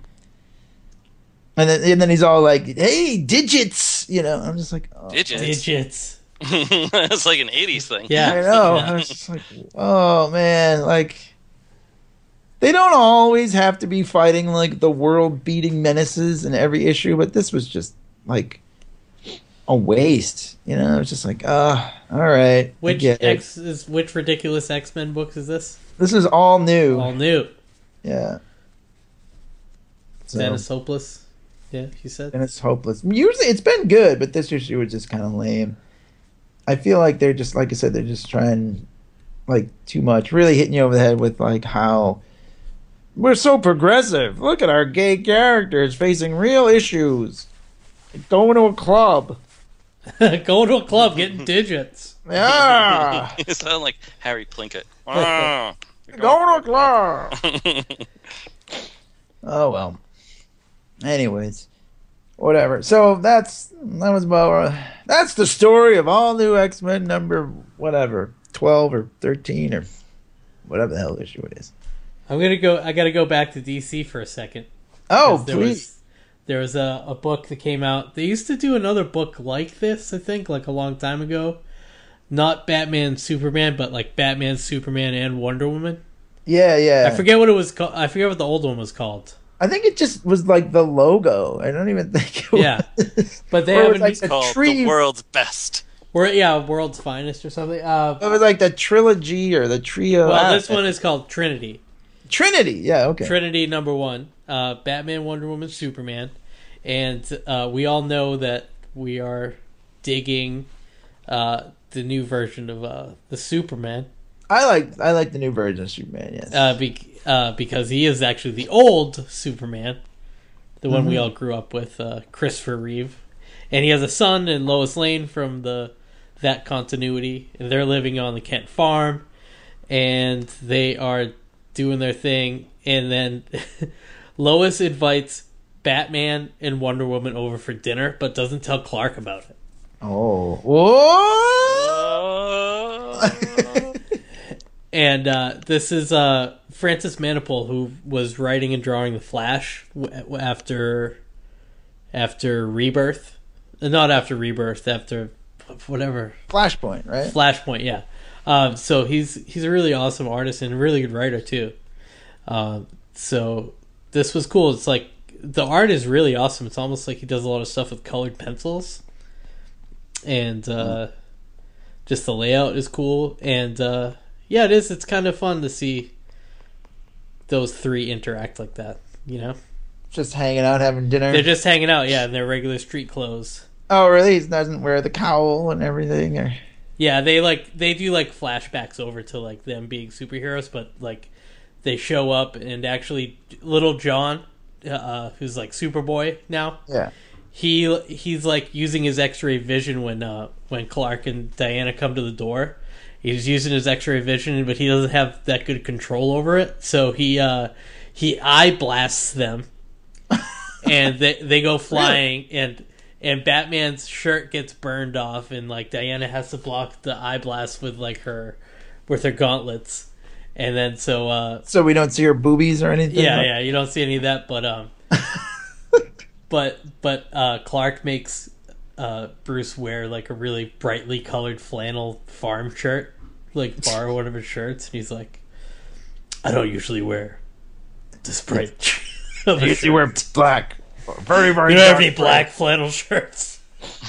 And then, and then he's all like, "Hey, digits," you know. I'm just like, oh, Digits. Digits. It's like an eighties thing. Yeah. I know. I was just like, oh man, like they don't always have to be fighting like the world-beating menaces in every issue, but this was just like a waste. You know, it was just like, ah, all right. I Which get it. X is which ridiculous X-Men books is this? This is all new. All new. Yeah. So, Dennis Hopeless. Yeah, you said. and it's hopeless. Usually, it's been good, but this issue was just kind of lame. I feel like they're just, like I said, they're just trying like too much, really hitting you over the head with like how we're so progressive. Look at our gay characters facing real issues, going to a club. Going to a club, getting digits. Yeah, You sound like Harry Plinkett. Ah, going to a club. Oh well. Anyways, whatever. So that's that was about uh, that's the story of all new X-Men number whatever twelve or thirteen or whatever the hell issue it is. I'm gonna go. I gotta go back to D C for a second. Oh, 'Cause there please. was there was a, a book that came out. They used to do another book like this, I think, like a long time ago. Not Batman, Superman, but like Batman, Superman, and Wonder Woman. Yeah, yeah. I forget what it was called. I forget what the old one was called. I think it just was like the logo. I don't even think it was. Yeah. But they Or it have was a like new- the called tree. the world's best. We're, yeah, World's Finest or something. Uh, It was like the trilogy or the trio. well, I this don't- one is called Trinity. Trinity. Yeah, okay. Trinity number one. Uh, Batman, Wonder Woman, Superman. And uh, we all know that we are digging uh, the new version of uh, the Superman. I like I like the new version of Superman. Yes. Uh, be- uh, because he is actually the old Superman. The one we all grew up with, uh, Christopher Reeve. And he has a son in Lois Lane from the that continuity. And they're living on the Kent farm. And they are doing their thing. And then Lois invites Batman and Wonder Woman over for dinner, but doesn't tell Clark about it. oh. Whoa! Oh. And uh, this is uh, Francis Manapul, who was writing and drawing The Flash w- after after Rebirth. Uh, Not after Rebirth, after whatever. Flashpoint, right? Flashpoint, yeah. Um, so he's he's a really awesome artist and a really good writer, too. Um, so this was cool. It's like, the art is really awesome. It's almost like he does a lot of stuff with colored pencils. And uh, just the layout is cool. And uh, yeah, it is. It's kind of fun to see those three interact like that, you know? Just hanging out, having dinner. They're just hanging out, yeah, in their regular street clothes. Oh, really? He doesn't wear the cowl and everything, or Yeah, they like they do like flashbacks over to like them being superheroes, but like they show up and actually Little John, uh, who's like Superboy now, yeah. he he's like using his X-ray vision when uh, when Clark and Diana come to the door. He's using his X-ray vision, but he doesn't have that good control over it, so he uh, he eye blasts them, and they they go flying, and and Batman's shirt gets burned off, and like Diana has to block the eye blast with like her with her gauntlets, and then so uh, So we don't see her boobies or anything. yeah, yeah, you don't see any of that, but um, but but uh, Clark makes uh, Bruce wear like a really brightly colored flannel farm shirt, like borrow one of his shirts, and he's like, "I don't usually wear this bright." of a You shirt. wear black, very very. You don't have any dark black flannel shirts.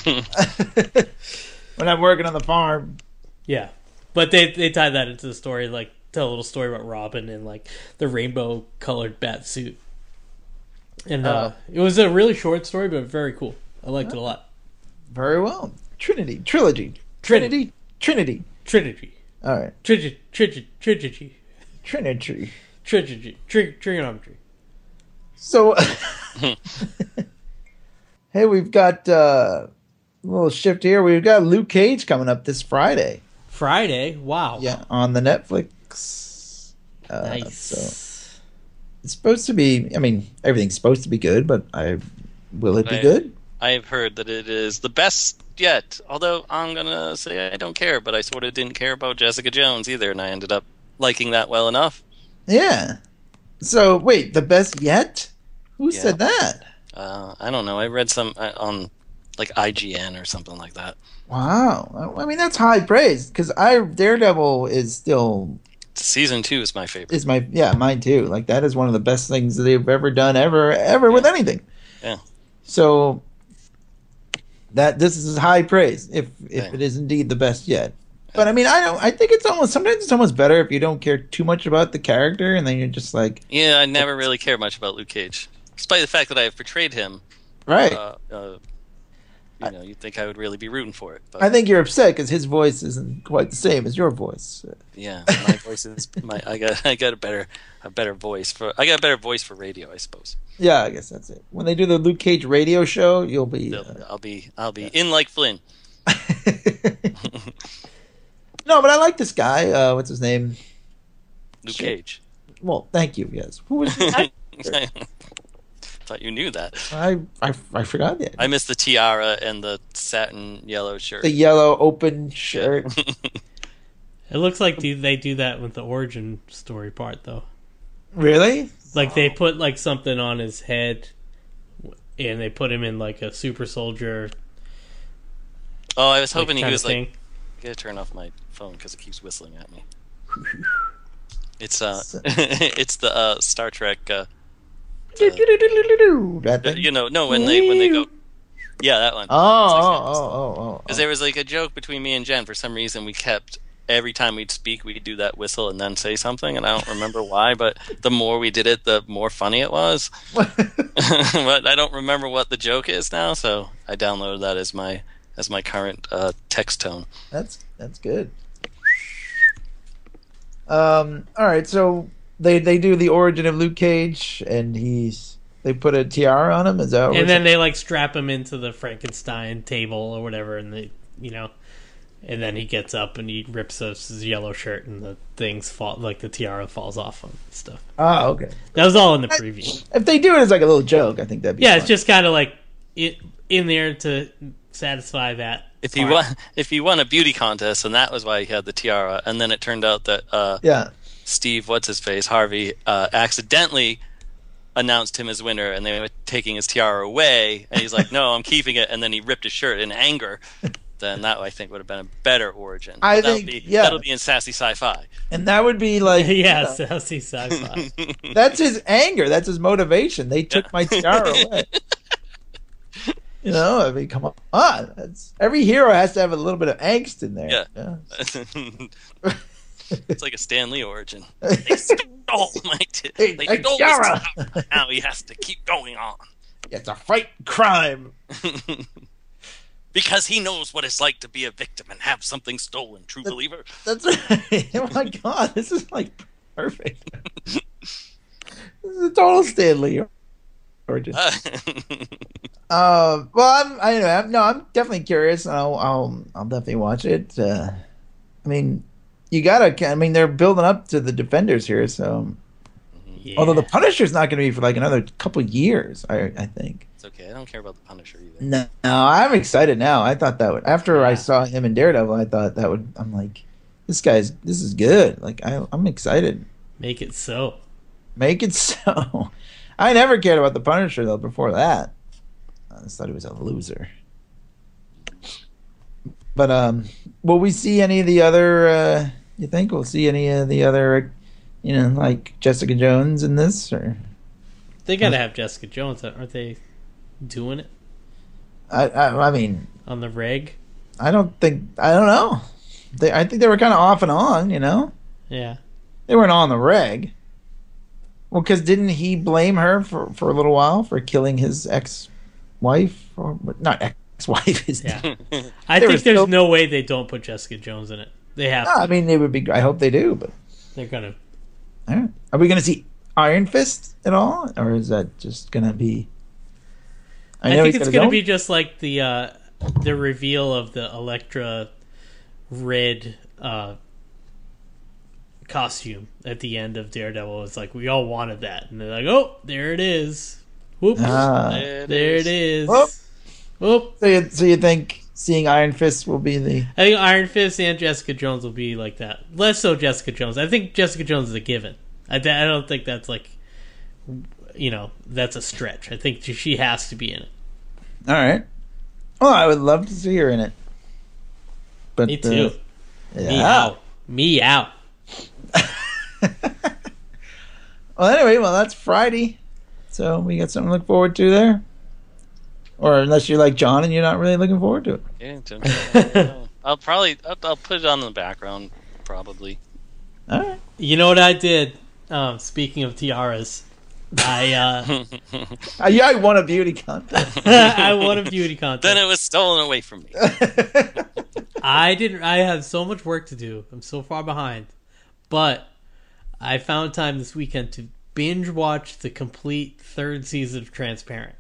when I'm working on the farm. Yeah, but they they tie that into the story, like tell a little story about Robin and like the rainbow colored bat suit. And uh, Uh. it was a really short story, but very cool. I liked it a lot. Very well. Trinity trilogy. Trinity Trinity. Trinity, All right. Trinity, Trinity, Trinity, Trinity. Trinity, tri- trigonometry. So, hey, we've got uh, a little shift here. We've got Luke Cage coming up this Friday. Friday? Wow. Yeah, on the Netflix. Uh, Nice. So it's supposed to be. I mean, everything's supposed to be good, but I will it be I- good? I've heard that it is the best yet. Although I'm gonna say I don't care, but I sort of didn't care about Jessica Jones either, and I ended up liking that well enough. Yeah. So wait, the best yet? Who Yeah. said that? Uh, I don't know. I read some uh, on like I G N or something like that. Wow. I mean, that's high praise because I Daredevil is still Season two is my favorite. is my yeah mine too. Like that is one of the best things that they've ever done ever ever with anything. Yeah. So that this is high praise if if Yeah. it is indeed the best yet. But I mean, I don't. I think it's almost sometimes it's almost better if you don't care too much about the character and then you're just like Yeah, I never really cared much about Luke Cage, despite the fact that I have portrayed him. right. Uh, uh, you know, you'd think I would really be rooting for it. But I think you're upset because his voice isn't quite the same as your voice. yeah, my voice is my. I got I got a better a better voice for. I got a better voice for radio, I suppose. Yeah, I guess that's it. When they do the Luke Cage radio show, you'll be. Uh, I'll be I'll be in like Flynn. no, but I like this guy. Uh, what's his name? Luke Shit. Cage. Well, thank you. Yes. Who was the Thought you knew that. I, I I forgot that. I missed the tiara and the satin yellow shirt. The yellow open shirt. It looks like do- they do that with the origin story part, though. Really? Like they put like something on his head, and they put him in like a super soldier. Oh, I was Like, hoping he kinda was like. thing. I gotta turn off my phone because it keeps whistling at me. It's uh, it's the uh Star Trek. Uh, That thing? you know, no, when they when they go. Yeah, that one. Oh, oh, oh, oh, oh. Because there was like a joke between me and Jen. For some reason, we kept every time we'd speak, we'd do that whistle and then say something, and I don't remember why. But the more we did it, the more funny it was. But I don't remember what the joke is now, so I downloaded that as my as my current uh, text tone. That's that's good. Um. All right. So they they do the origin of Luke Cage, and he's they put a tiara on him. Is that? What And we're then saying? they like strap him into the Frankenstein table or whatever, and they, you know, and then he gets up and he rips us his yellow shirt, and the things fall, like the tiara falls off him and stuff. Ah, okay. That was all in the preview. If they do it as like a little joke, I think that'd be Yeah, fun. it's just kind of like it in there to satisfy that. If he part. won, if he won a beauty contest, and that was why he had the tiara, and then it turned out that uh, yeah. Steve, what's his face, Harvey, uh, accidentally announced him as winner, and they were taking his tiara away, and he's like, "No, I'm keeping it," and then he ripped his shirt in anger. Then that I think would have been a better origin. I that'll think- be, yeah. that'll be in sassy sci-fi. And that would be like yeah, you know, sassy sci-fi. that's his anger. That's his motivation. They took my tiara away. You know, I mean, come on. That's, every hero has to have a little bit of angst in there. Yeah. Yeah. It's like a Stan Lee origin. They stole my t- Hey, they a stole tiara. his tiara. Now he has to keep going on It's a fight crime. because he knows what it's like to be a victim and have something stolen. True believer. That's right. Oh my god, this is like perfect. This is a total Stanley origin. Uh, Uh, well, I'm. I anyway, I'm no. I'm definitely curious. I'll. I'll. I'll definitely watch it. Uh, I mean, you gotta. I mean, they're building up to the Defenders here. So, Yeah. although the Punisher's not going to be for like another couple years, I. I think. it's okay. I don't care about the Punisher either. No, no, I'm excited now. I thought that would. After I Yeah. saw him in Daredevil, I thought that would. I'm like, this guy's. This is good. Like, I. I'm excited. Make it so. Make it so. I never cared about the Punisher though. Before that, I just thought he was a loser. But um, will we see any of the other? Uh, you think we'll see any of the other? You know, like Jessica Jones in this, or They gotta have Jessica Jones, aren't they? Doing it I? I, I mean, on the reg. I don't think. I don't know. They. I think they were kind of off and on. You know, Yeah. they weren't on the reg. Well, because didn't he blame her for, for a little while for killing his ex-wife, or not ex-wife? His Yeah. I They were think there's still- no way they don't put Jessica Jones in it. They have. No, I mean, it would be. I hope they do, but They're gonna. all right. Are we going to see Iron Fist at all, or is that just gonna be? I, know think he's it's gonna going to go. be just like the uh, the reveal of the Elektra red uh, costume at the end of Daredevil. It's like we all wanted that, and they're like, "Oh, there it is! Whoop! Ah. There it there is. it is! Whoop. Whoop!" So you, so you think seeing Iron Fist will be the? I think Iron Fist and Jessica Jones will be like that. Less so Jessica Jones. I think Jessica Jones is a given. I, th- I don't think that's like, you know, that's a stretch. I think she has to be in it. All right. Well, I would love to see her in it. But Me too. Uh, Me yeah. out. Me out. Well, anyway, well that's Friday, so we got something to look forward to there. Or unless you're like John and you're not really looking forward to it. Yeah, don't know. I'll probably I'll, I'll put it on in the background probably. All right. You know what I did? Um, speaking of tiaras, I uh, Uh, yeah, I want a beauty contest. I won a beauty contest. Then it was stolen away from me. I didn't. I have so much work to do. I'm so far behind, but I found time this weekend to binge watch the complete third season of Transparent.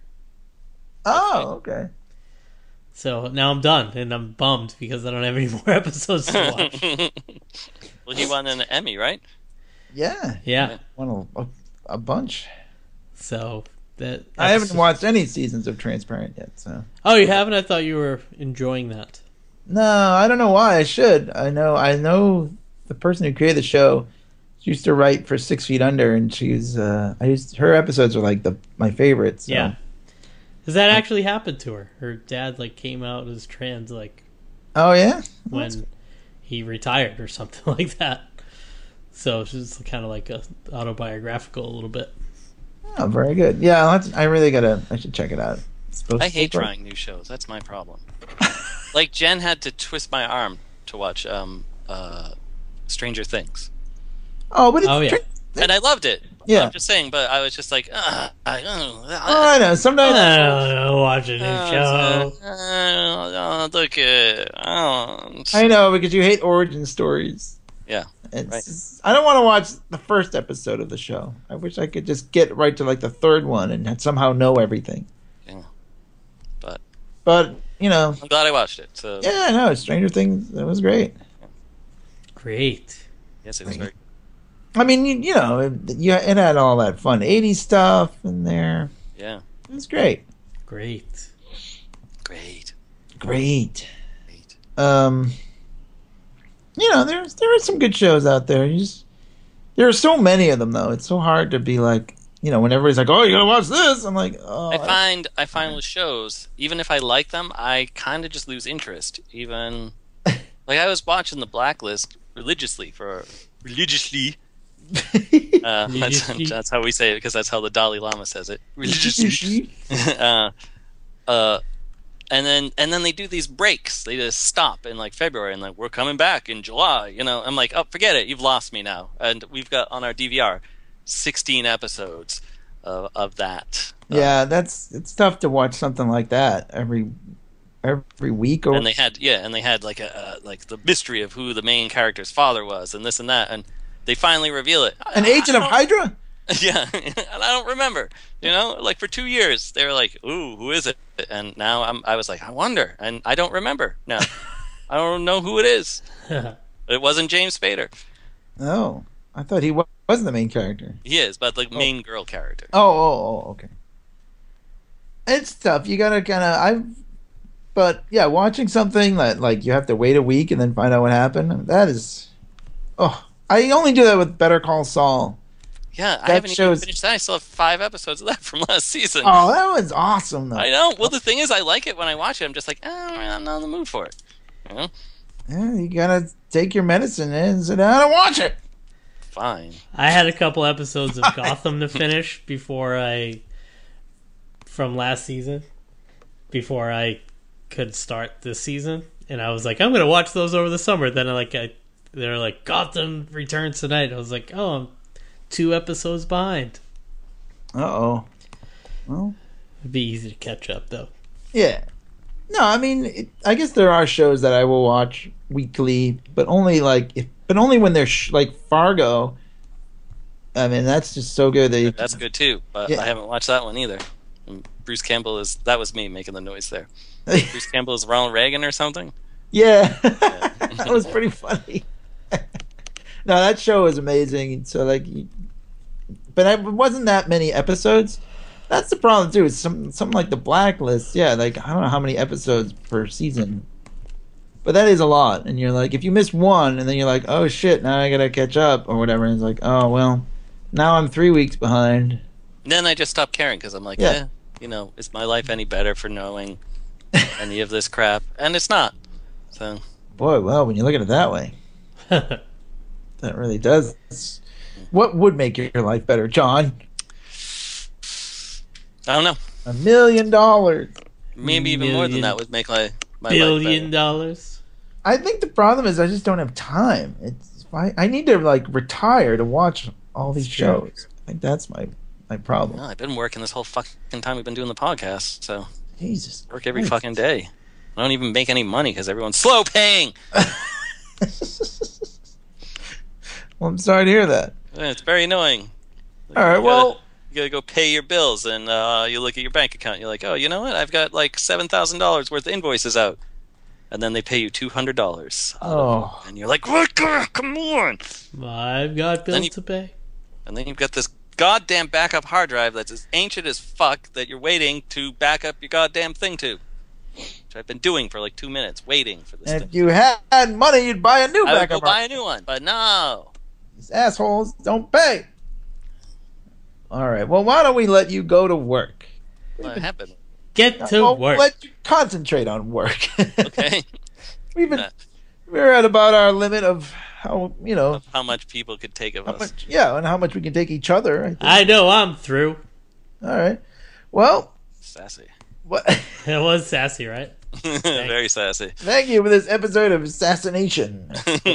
Oh, okay. So now I'm done, and I'm bummed because I don't have any more episodes to watch. Well, he won an Emmy, right? Yeah, Yeah. won a, a, a bunch. So that I haven't episode- watched any seasons of Transparent yet, so. Oh, you haven't? I thought you were enjoying that. No, I don't know why I should. I know I know the person who created the show. She used to write for Six Feet Under, and she's uh, I used her episodes are like the my favorites. So. Yeah. Because that actually happened to her. Her dad like came out as trans like Oh yeah. when he retired or something like that. So she's kind of like a autobiographical a little bit. Oh, very good. Yeah, I'll have to, I really gotta. I should check it out. It's supposed I to hate be- trying new shows. That's my problem. Like Jen had to twist my arm to watch um, uh, Stranger Things, Oh, but it's Oh, yeah. tra- and I loved it. Yeah. I'm just saying, but I was just like, uh, I, uh, Oh, I know. Sometimes I don't know, watch a new uh, show. uh, look at, uh, I know because you hate origin stories. yeah. It's Right. just- I don't want to watch the first episode of the show. I wish I could just get right to like the third one and somehow know everything. Yeah. But But you know, I'm glad I watched it. So yeah, no, Stranger Things. That was great. Great. yes, it was very. I mean, you, you know, it, you, it had all that fun eighties stuff in there. Yeah. It was great. Great. Great. Great. Great. Um, you know, there's there are some good shows out there. You just, there are so many of them, though. It's so hard to be like, you know, when everybody's like, "Oh, you gotta watch this," I'm like, "Oh." I find I find with shows, even if I like them, I kind of just lose interest. Even like I was watching The Blacklist religiously for religiously. Uh, that's, Religiously. that's how we say it because that's how the Dalai Lama says it. Religiously. uh, uh, and then and then they do these breaks. They just stop in like February and like we're coming back in July. You know, I'm like, oh, forget it. You've lost me now. And we've got on our D V R sixteen episodes of, of that. Yeah, that's it's tough to watch something like that every every week or And they had yeah, and they had like a uh, like the mystery of who the main character's father was, and this and that, and they finally reveal it. an I- agent I of don't- Hydra. Yeah, and I don't remember. You know, like for two years they were like, "Ooh, who is it?" And now I'm I was like, "I wonder," and I don't remember now. I don't know who it is. It wasn't James Spader. Oh, I thought he wa- wasn't the main character. He is, but the main girl character. Oh, oh, oh, okay. It's tough. You gotta kind of I, but yeah, watching something that like you have to wait a week and then find out what happened. That is, oh, I only do that with Better Call Saul. Yeah, I That haven't shows- even finished that. I still have five episodes of that from last season. Oh, that was awesome though. I know. Well, the thing is, I like it when I watch it. I'm just like, oh, I'm not in the mood for it. You know? Yeah, you gotta take your medicine and sit down and watch it. Fine. I had a couple episodes of Gotham to finish before I, from last season, before I could start this season, and I was like, I'm gonna watch those over the summer. Then I like, I, they're like, Gotham returns tonight. I was like, oh, I'm two episodes behind. Uh oh. Well, It'd be easy to catch up though. yeah. No, I mean, it, I guess there are shows that I will watch weekly, but only like if, but only when they're sh- like Fargo. I mean, that's just so good that you, That's good too, but Yeah. I haven't watched that one either. And Bruce Campbell is that was me making the noise there. Bruce Campbell is Ronald Reagan or something. yeah, that was pretty funny. No, that show was amazing. So like, you- but it wasn't that many episodes. That's the problem too. Is some something like the Blacklist. Yeah, like I don't know how many episodes per season, but that is a lot. And you're like, if you miss one, and then you're like, oh shit, now I gotta catch up or whatever. And it's like, oh well, now I'm three weeks behind. And then I just stopped caring because I'm like, Yeah. yeah. you know, is my life any better for knowing any of this crap? And it's not. So Boy, well, when you look at it that way, that really does. What would make your life better, John? I don't know. A million dollars. Maybe even more than Million. that would make my my Billion life dollars. I think the problem is I just don't have time. It's I, I need to like retire to watch all these shows. I think that's my my better. problem. No, I've been working this whole fucking time we've been doing the podcast, so Jesus, I work every Christ. fucking day. I don't even make any money because everyone's slow paying. Well, I'm sorry to hear that. It's very annoying. All right, You gotta- well, you gotta go pay your bills, and uh, you look at your bank account. You're like, oh, you know what? I've got like seven thousand dollars worth of invoices out, and then they pay you two hundred dollars, oh, and you're like, what? Come on! I've got bills Then you- to pay. And then you've got this goddamn backup hard drive that's as ancient as fuck that you're waiting to back up your goddamn thing to, which I've been doing for like two minutes, waiting for this and thing. if you had money, you'd buy a new I would go backup. buy a new one, but no. These assholes don't pay. All right, well, why don't we let you go to work? What happened? Get to Well, work. Let you concentrate on work. Okay. We've been Uh, we're at about our limit of how you know of how much people could take of how us. much, yeah, and how much we can take each other. I think. I know I'm through. All right. Well, Sassy. what? It was sassy, right? Very sassy. Thank you for this episode of Assassination.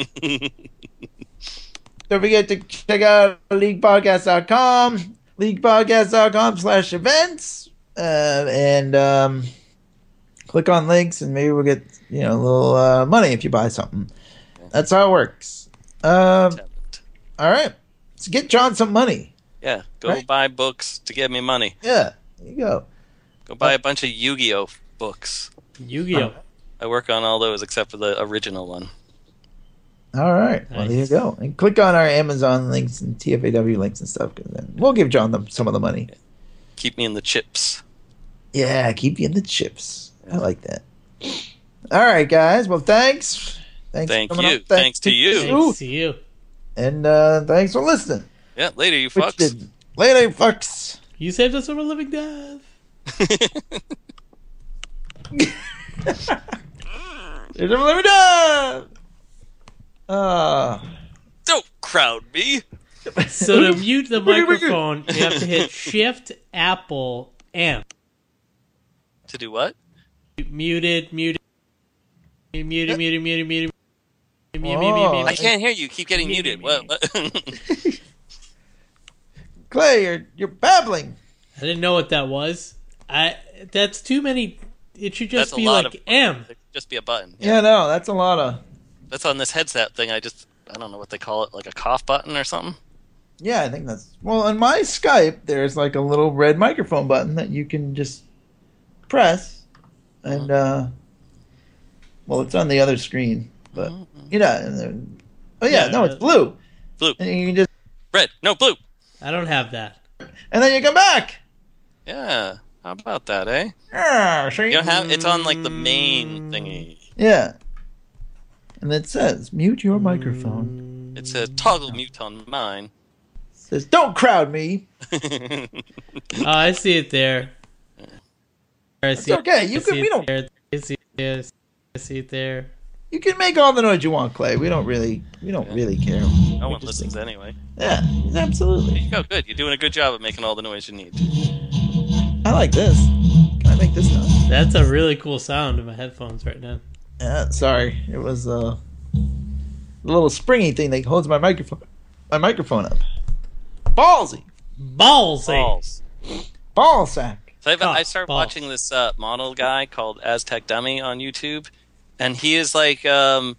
Don't forget to check out league podcast dot com, league podcast dot com slash events, uh, and um, click on links, and maybe we'll get you know a little uh, money if you buy something. That's how it works. Um, all right, let's get John some money. Yeah, go Right. buy books to get me money. Yeah, there you go. Go buy a bunch of Yu-Gi-Oh books. Yu-Gi-Oh. I work on all those except for the original one. All right, well there you Nice. go. And click on our Amazon links and T F A W links and stuff, because then we'll give John the, some of the money. Keep me in the chips. Yeah, keep you in the chips. I like that. All right, guys. Well, thanks. Thanks. for Thank coming you. up. Thanks to you. Thanks to you. And uh, thanks for listening. Yeah, later, you Which fucks. did later, fucks. You saved us from a living death. Here's a living done. Uh, Don't crowd me. So to mute the microphone, you have to hit Shift Apple M. To do what? Muted, muted, muted, muted, muted, muted, muted, Oh. muted. I can't hear you. Keep getting muted. What? what? Clay, you're you're babbling. I didn't know what that was. I that's too many. It should just That's a be lot like of- M. Just be a button. Yeah, no, that's a lot of. That's on this headset thing. I just, I don't know what they call it, like a cough button or something. Yeah, I think that's well. On my Skype, there's like a little red microphone button that you can just press, and uh, well, it's on the other screen, but you know, and then, oh yeah, Yeah, no, it's uh, blue, Blue. and you can just, Red. No, blue. I don't have that. and then you come back. Yeah. How about that, eh? Ah, see? You don't have, it's on like the main thingy. Yeah, and it says mute your microphone. It says toggle mute on mine. It says don't crowd me. Oh, I see it there. I see okay, you I can- see we it don't- there. I see it. I see it there. You can make all the noise you want, Clay. We don't really, we don't really care. No one We just listens think- anyway. Yeah, There absolutely. you go. Good. You're doing a good job of making all the noise you need. I like this. Can I make this noise? That's a really cool sound in my headphones right now. Yeah, sorry. It was uh, the little springy thing that holds my microphone my microphone up. Ballsy. Ballsy. Balls. Ball sack. So I've, Oh, I started balls. watching this uh, model guy called Aztec Dummy on YouTube, and he is like um,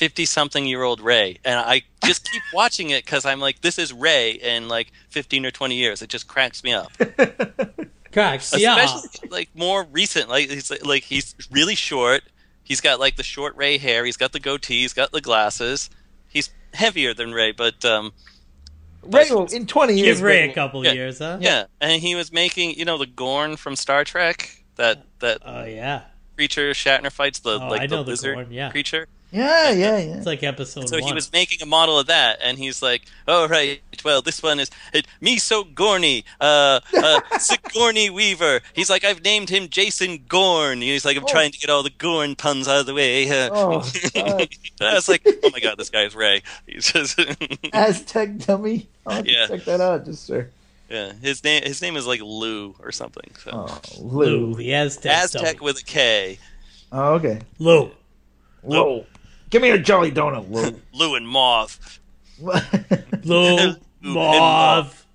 fifty-something-year-old Ray, and I just keep watching it because I'm like, this is Ray in like fifteen or twenty years. It just cracks me up. Cracks, yeah. Especially like more recent. Like he's like he's really short. He's got like the short Ray hair. He's got the goatee. He's got the glasses. He's heavier than Ray, but um, Ray will, in twenty years. Give Ray a couple yeah, of years, huh? Yeah, and he was making you know the Gorn from Star Trek. That that Oh yeah. creature Shatner fights the Oh, like I the know the lizard Gorn, yeah. creature. Yeah, yeah, yeah. It's like episode So one. he was making a model of that, and he's like, "Oh right, well this one is it, me so Gorny, uh, uh, Sigourney Weaver." He's like, "I've named him Jason Gorn." He's like, "I'm Oh. trying to get all the Gorn puns out of the way." Uh, Oh, God. I was like, "Oh my god, this guy's Ray." He's just Aztec dummy. I'll have to Yeah. check that out, just sir. yeah. His name his name is like Lou or something. So. Oh, Lou, Lou. the Aztec. Aztec dummy. with a K. Oh, okay. Lou. Lou. Give me a jelly donut, Lou. Lou and Moth. Lou. Lou Moth.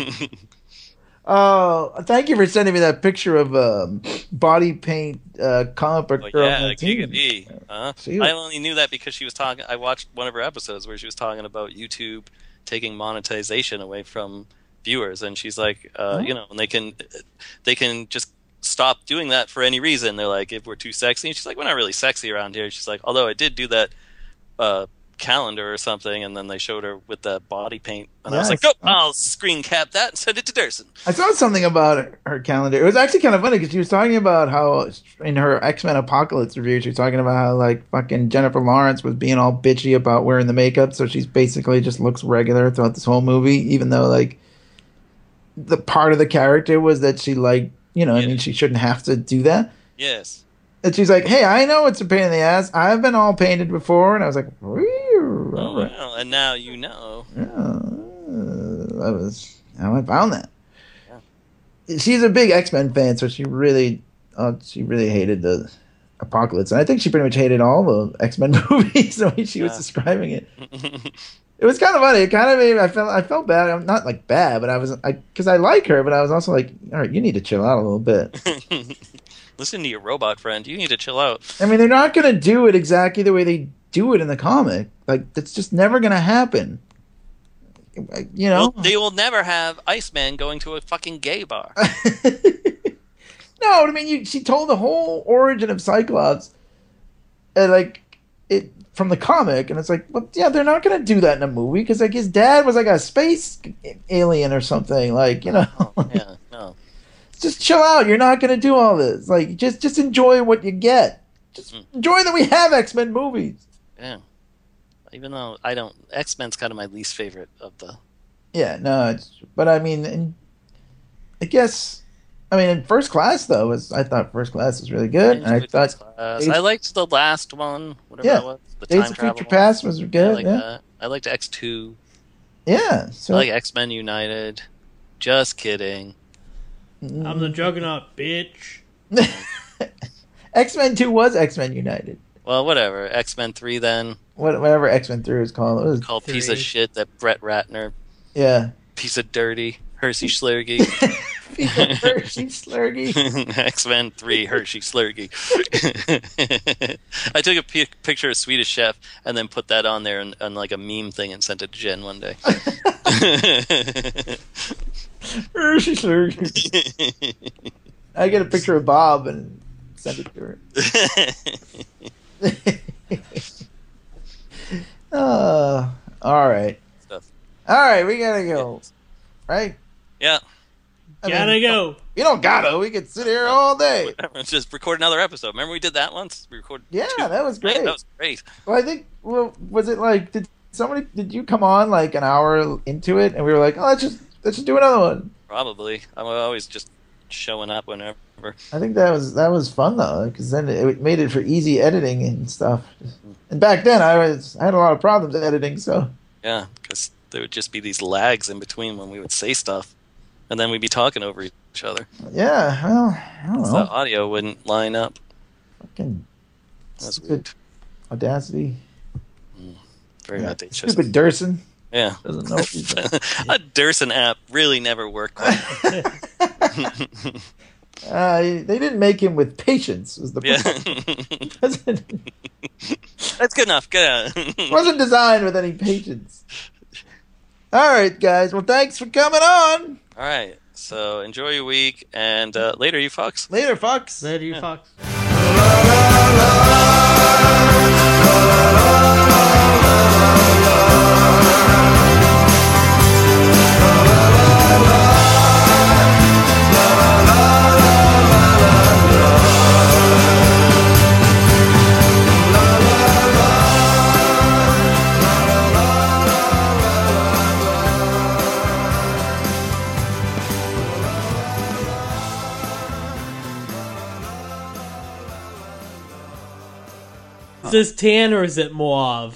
Oh, thank you for sending me that picture of um, body paint uh, comic book Oh, girl. yeah, on T V. Giga D. Huh? See? I only knew that because she was talking. I watched one of her episodes where she was talking about YouTube taking monetization away from viewers, and she's like, uh, Oh. you know, and they can, they can just stop doing that for any reason. They're like, if we're too sexy, and she's like, we're not really sexy around here. She's like, although I did do that uh, calendar or something, and then they showed her with the body paint, and I was like, Yes. oh, I'll screen cap that and send it to Durson. I saw something about her, her calendar. It was actually kind of funny because she was talking about how in her X-Men Apocalypse review, she was talking about how like fucking Jennifer Lawrence was being all bitchy about wearing the makeup, so she's basically just looks regular throughout this whole movie, even though like the part of the character was that she like, you know, I Yeah. mean, she shouldn't have to do that. Yes. And she's like, hey, I know it's a pain in the ass. I've been all painted before. And I was like, "Whew, Oh, all right. well, and now you know. Yeah, that was how I found that. She's a big X-Men fan, so she really, uh, she really hated the Apocalypse, and I think she pretty much hated all the X-Men movies. The way she was Yeah. describing it, it was kind of funny. It kind of made I felt I felt bad. I'm not like bad, but I was I because I like her, but I was also like, all right, you need to chill out a little bit. Listen to your robot friend. You need to chill out. I mean, they're not gonna do it exactly the way they do it in the comic. Like that's just never gonna happen. You know. Well, they will never have Iceman going to a fucking gay bar. No, I mean, you, she told the whole origin of Cyclops, uh, like it from the comic, and it's like, well, yeah, they're not gonna do that in a movie because like his dad was like a space alien or something, like you know. Yeah, no. Just chill out. You're not gonna do all this. Like, just just enjoy what you get. Just Mm. enjoy that we have X-Men movies. Yeah. Even though I don't, X-Men's kind of my least favorite of the. Yeah, no, it's, but I mean, in, I guess, I mean, in First Class though, was I thought First Class was really good. And I enjoyed thought First Class. Days- I liked the last one, whatever Yeah. it was. The Days time of travel Future one. Past was I good. like Yeah, that. I liked X two. yeah. So I like X-Men United. Just kidding. I'm the Juggernaut, bitch. X-Men Two was X-Men United. Well, whatever. X-Men three then. What, whatever X-Men Three was called. It was, Called piece of Three. shit that Brett Ratner. yeah. Piece of dirty. Hershey Slurgy. Hershey Slurgy. X-Men three Hershey Slurgy. I took a p- picture of Swedish Chef and then put that on there on, on like a meme thing and sent it to Jen one day. Hershey Slurgy. I get a picture of Bob and send it to her. uh, all right. Stuff. All right, we gotta go. Right? Yeah. I Gotta mean, go. You don't gotta. We could sit here all day. Just record another episode. Remember we did that once? We recorded Yeah, two. that was great. That was great. Well, I think. Well, was it like? Did somebody? Did you come on like an hour into it, and we were like, "Oh, let's just let's just do another one." Probably. I'm always just showing up whenever. I think that was that was fun though, because then it made it for easy editing and stuff. And back then, I was I had a lot of problems editing, so Yeah, because there would just be these lags in between when we would say stuff, and then we'd be talking over each other. yeah. Well, I don't So know. the audio wouldn't line up. Fucking That's stupid Audacity. Very Yeah. audacious. Stupid Durson Yeah. doesn't know what he's doing. A Durson app really never worked. Quite. Uh, they didn't make him with patience. Was the Yeah. problem. wasn't, That's good enough. Good enough. wasn't designed with any patience. All right, guys. Well, thanks for coming on. All right. So enjoy your week, and uh, later, you fucks. Later, Fox. Later, you fox. Is this tan or is it mauve?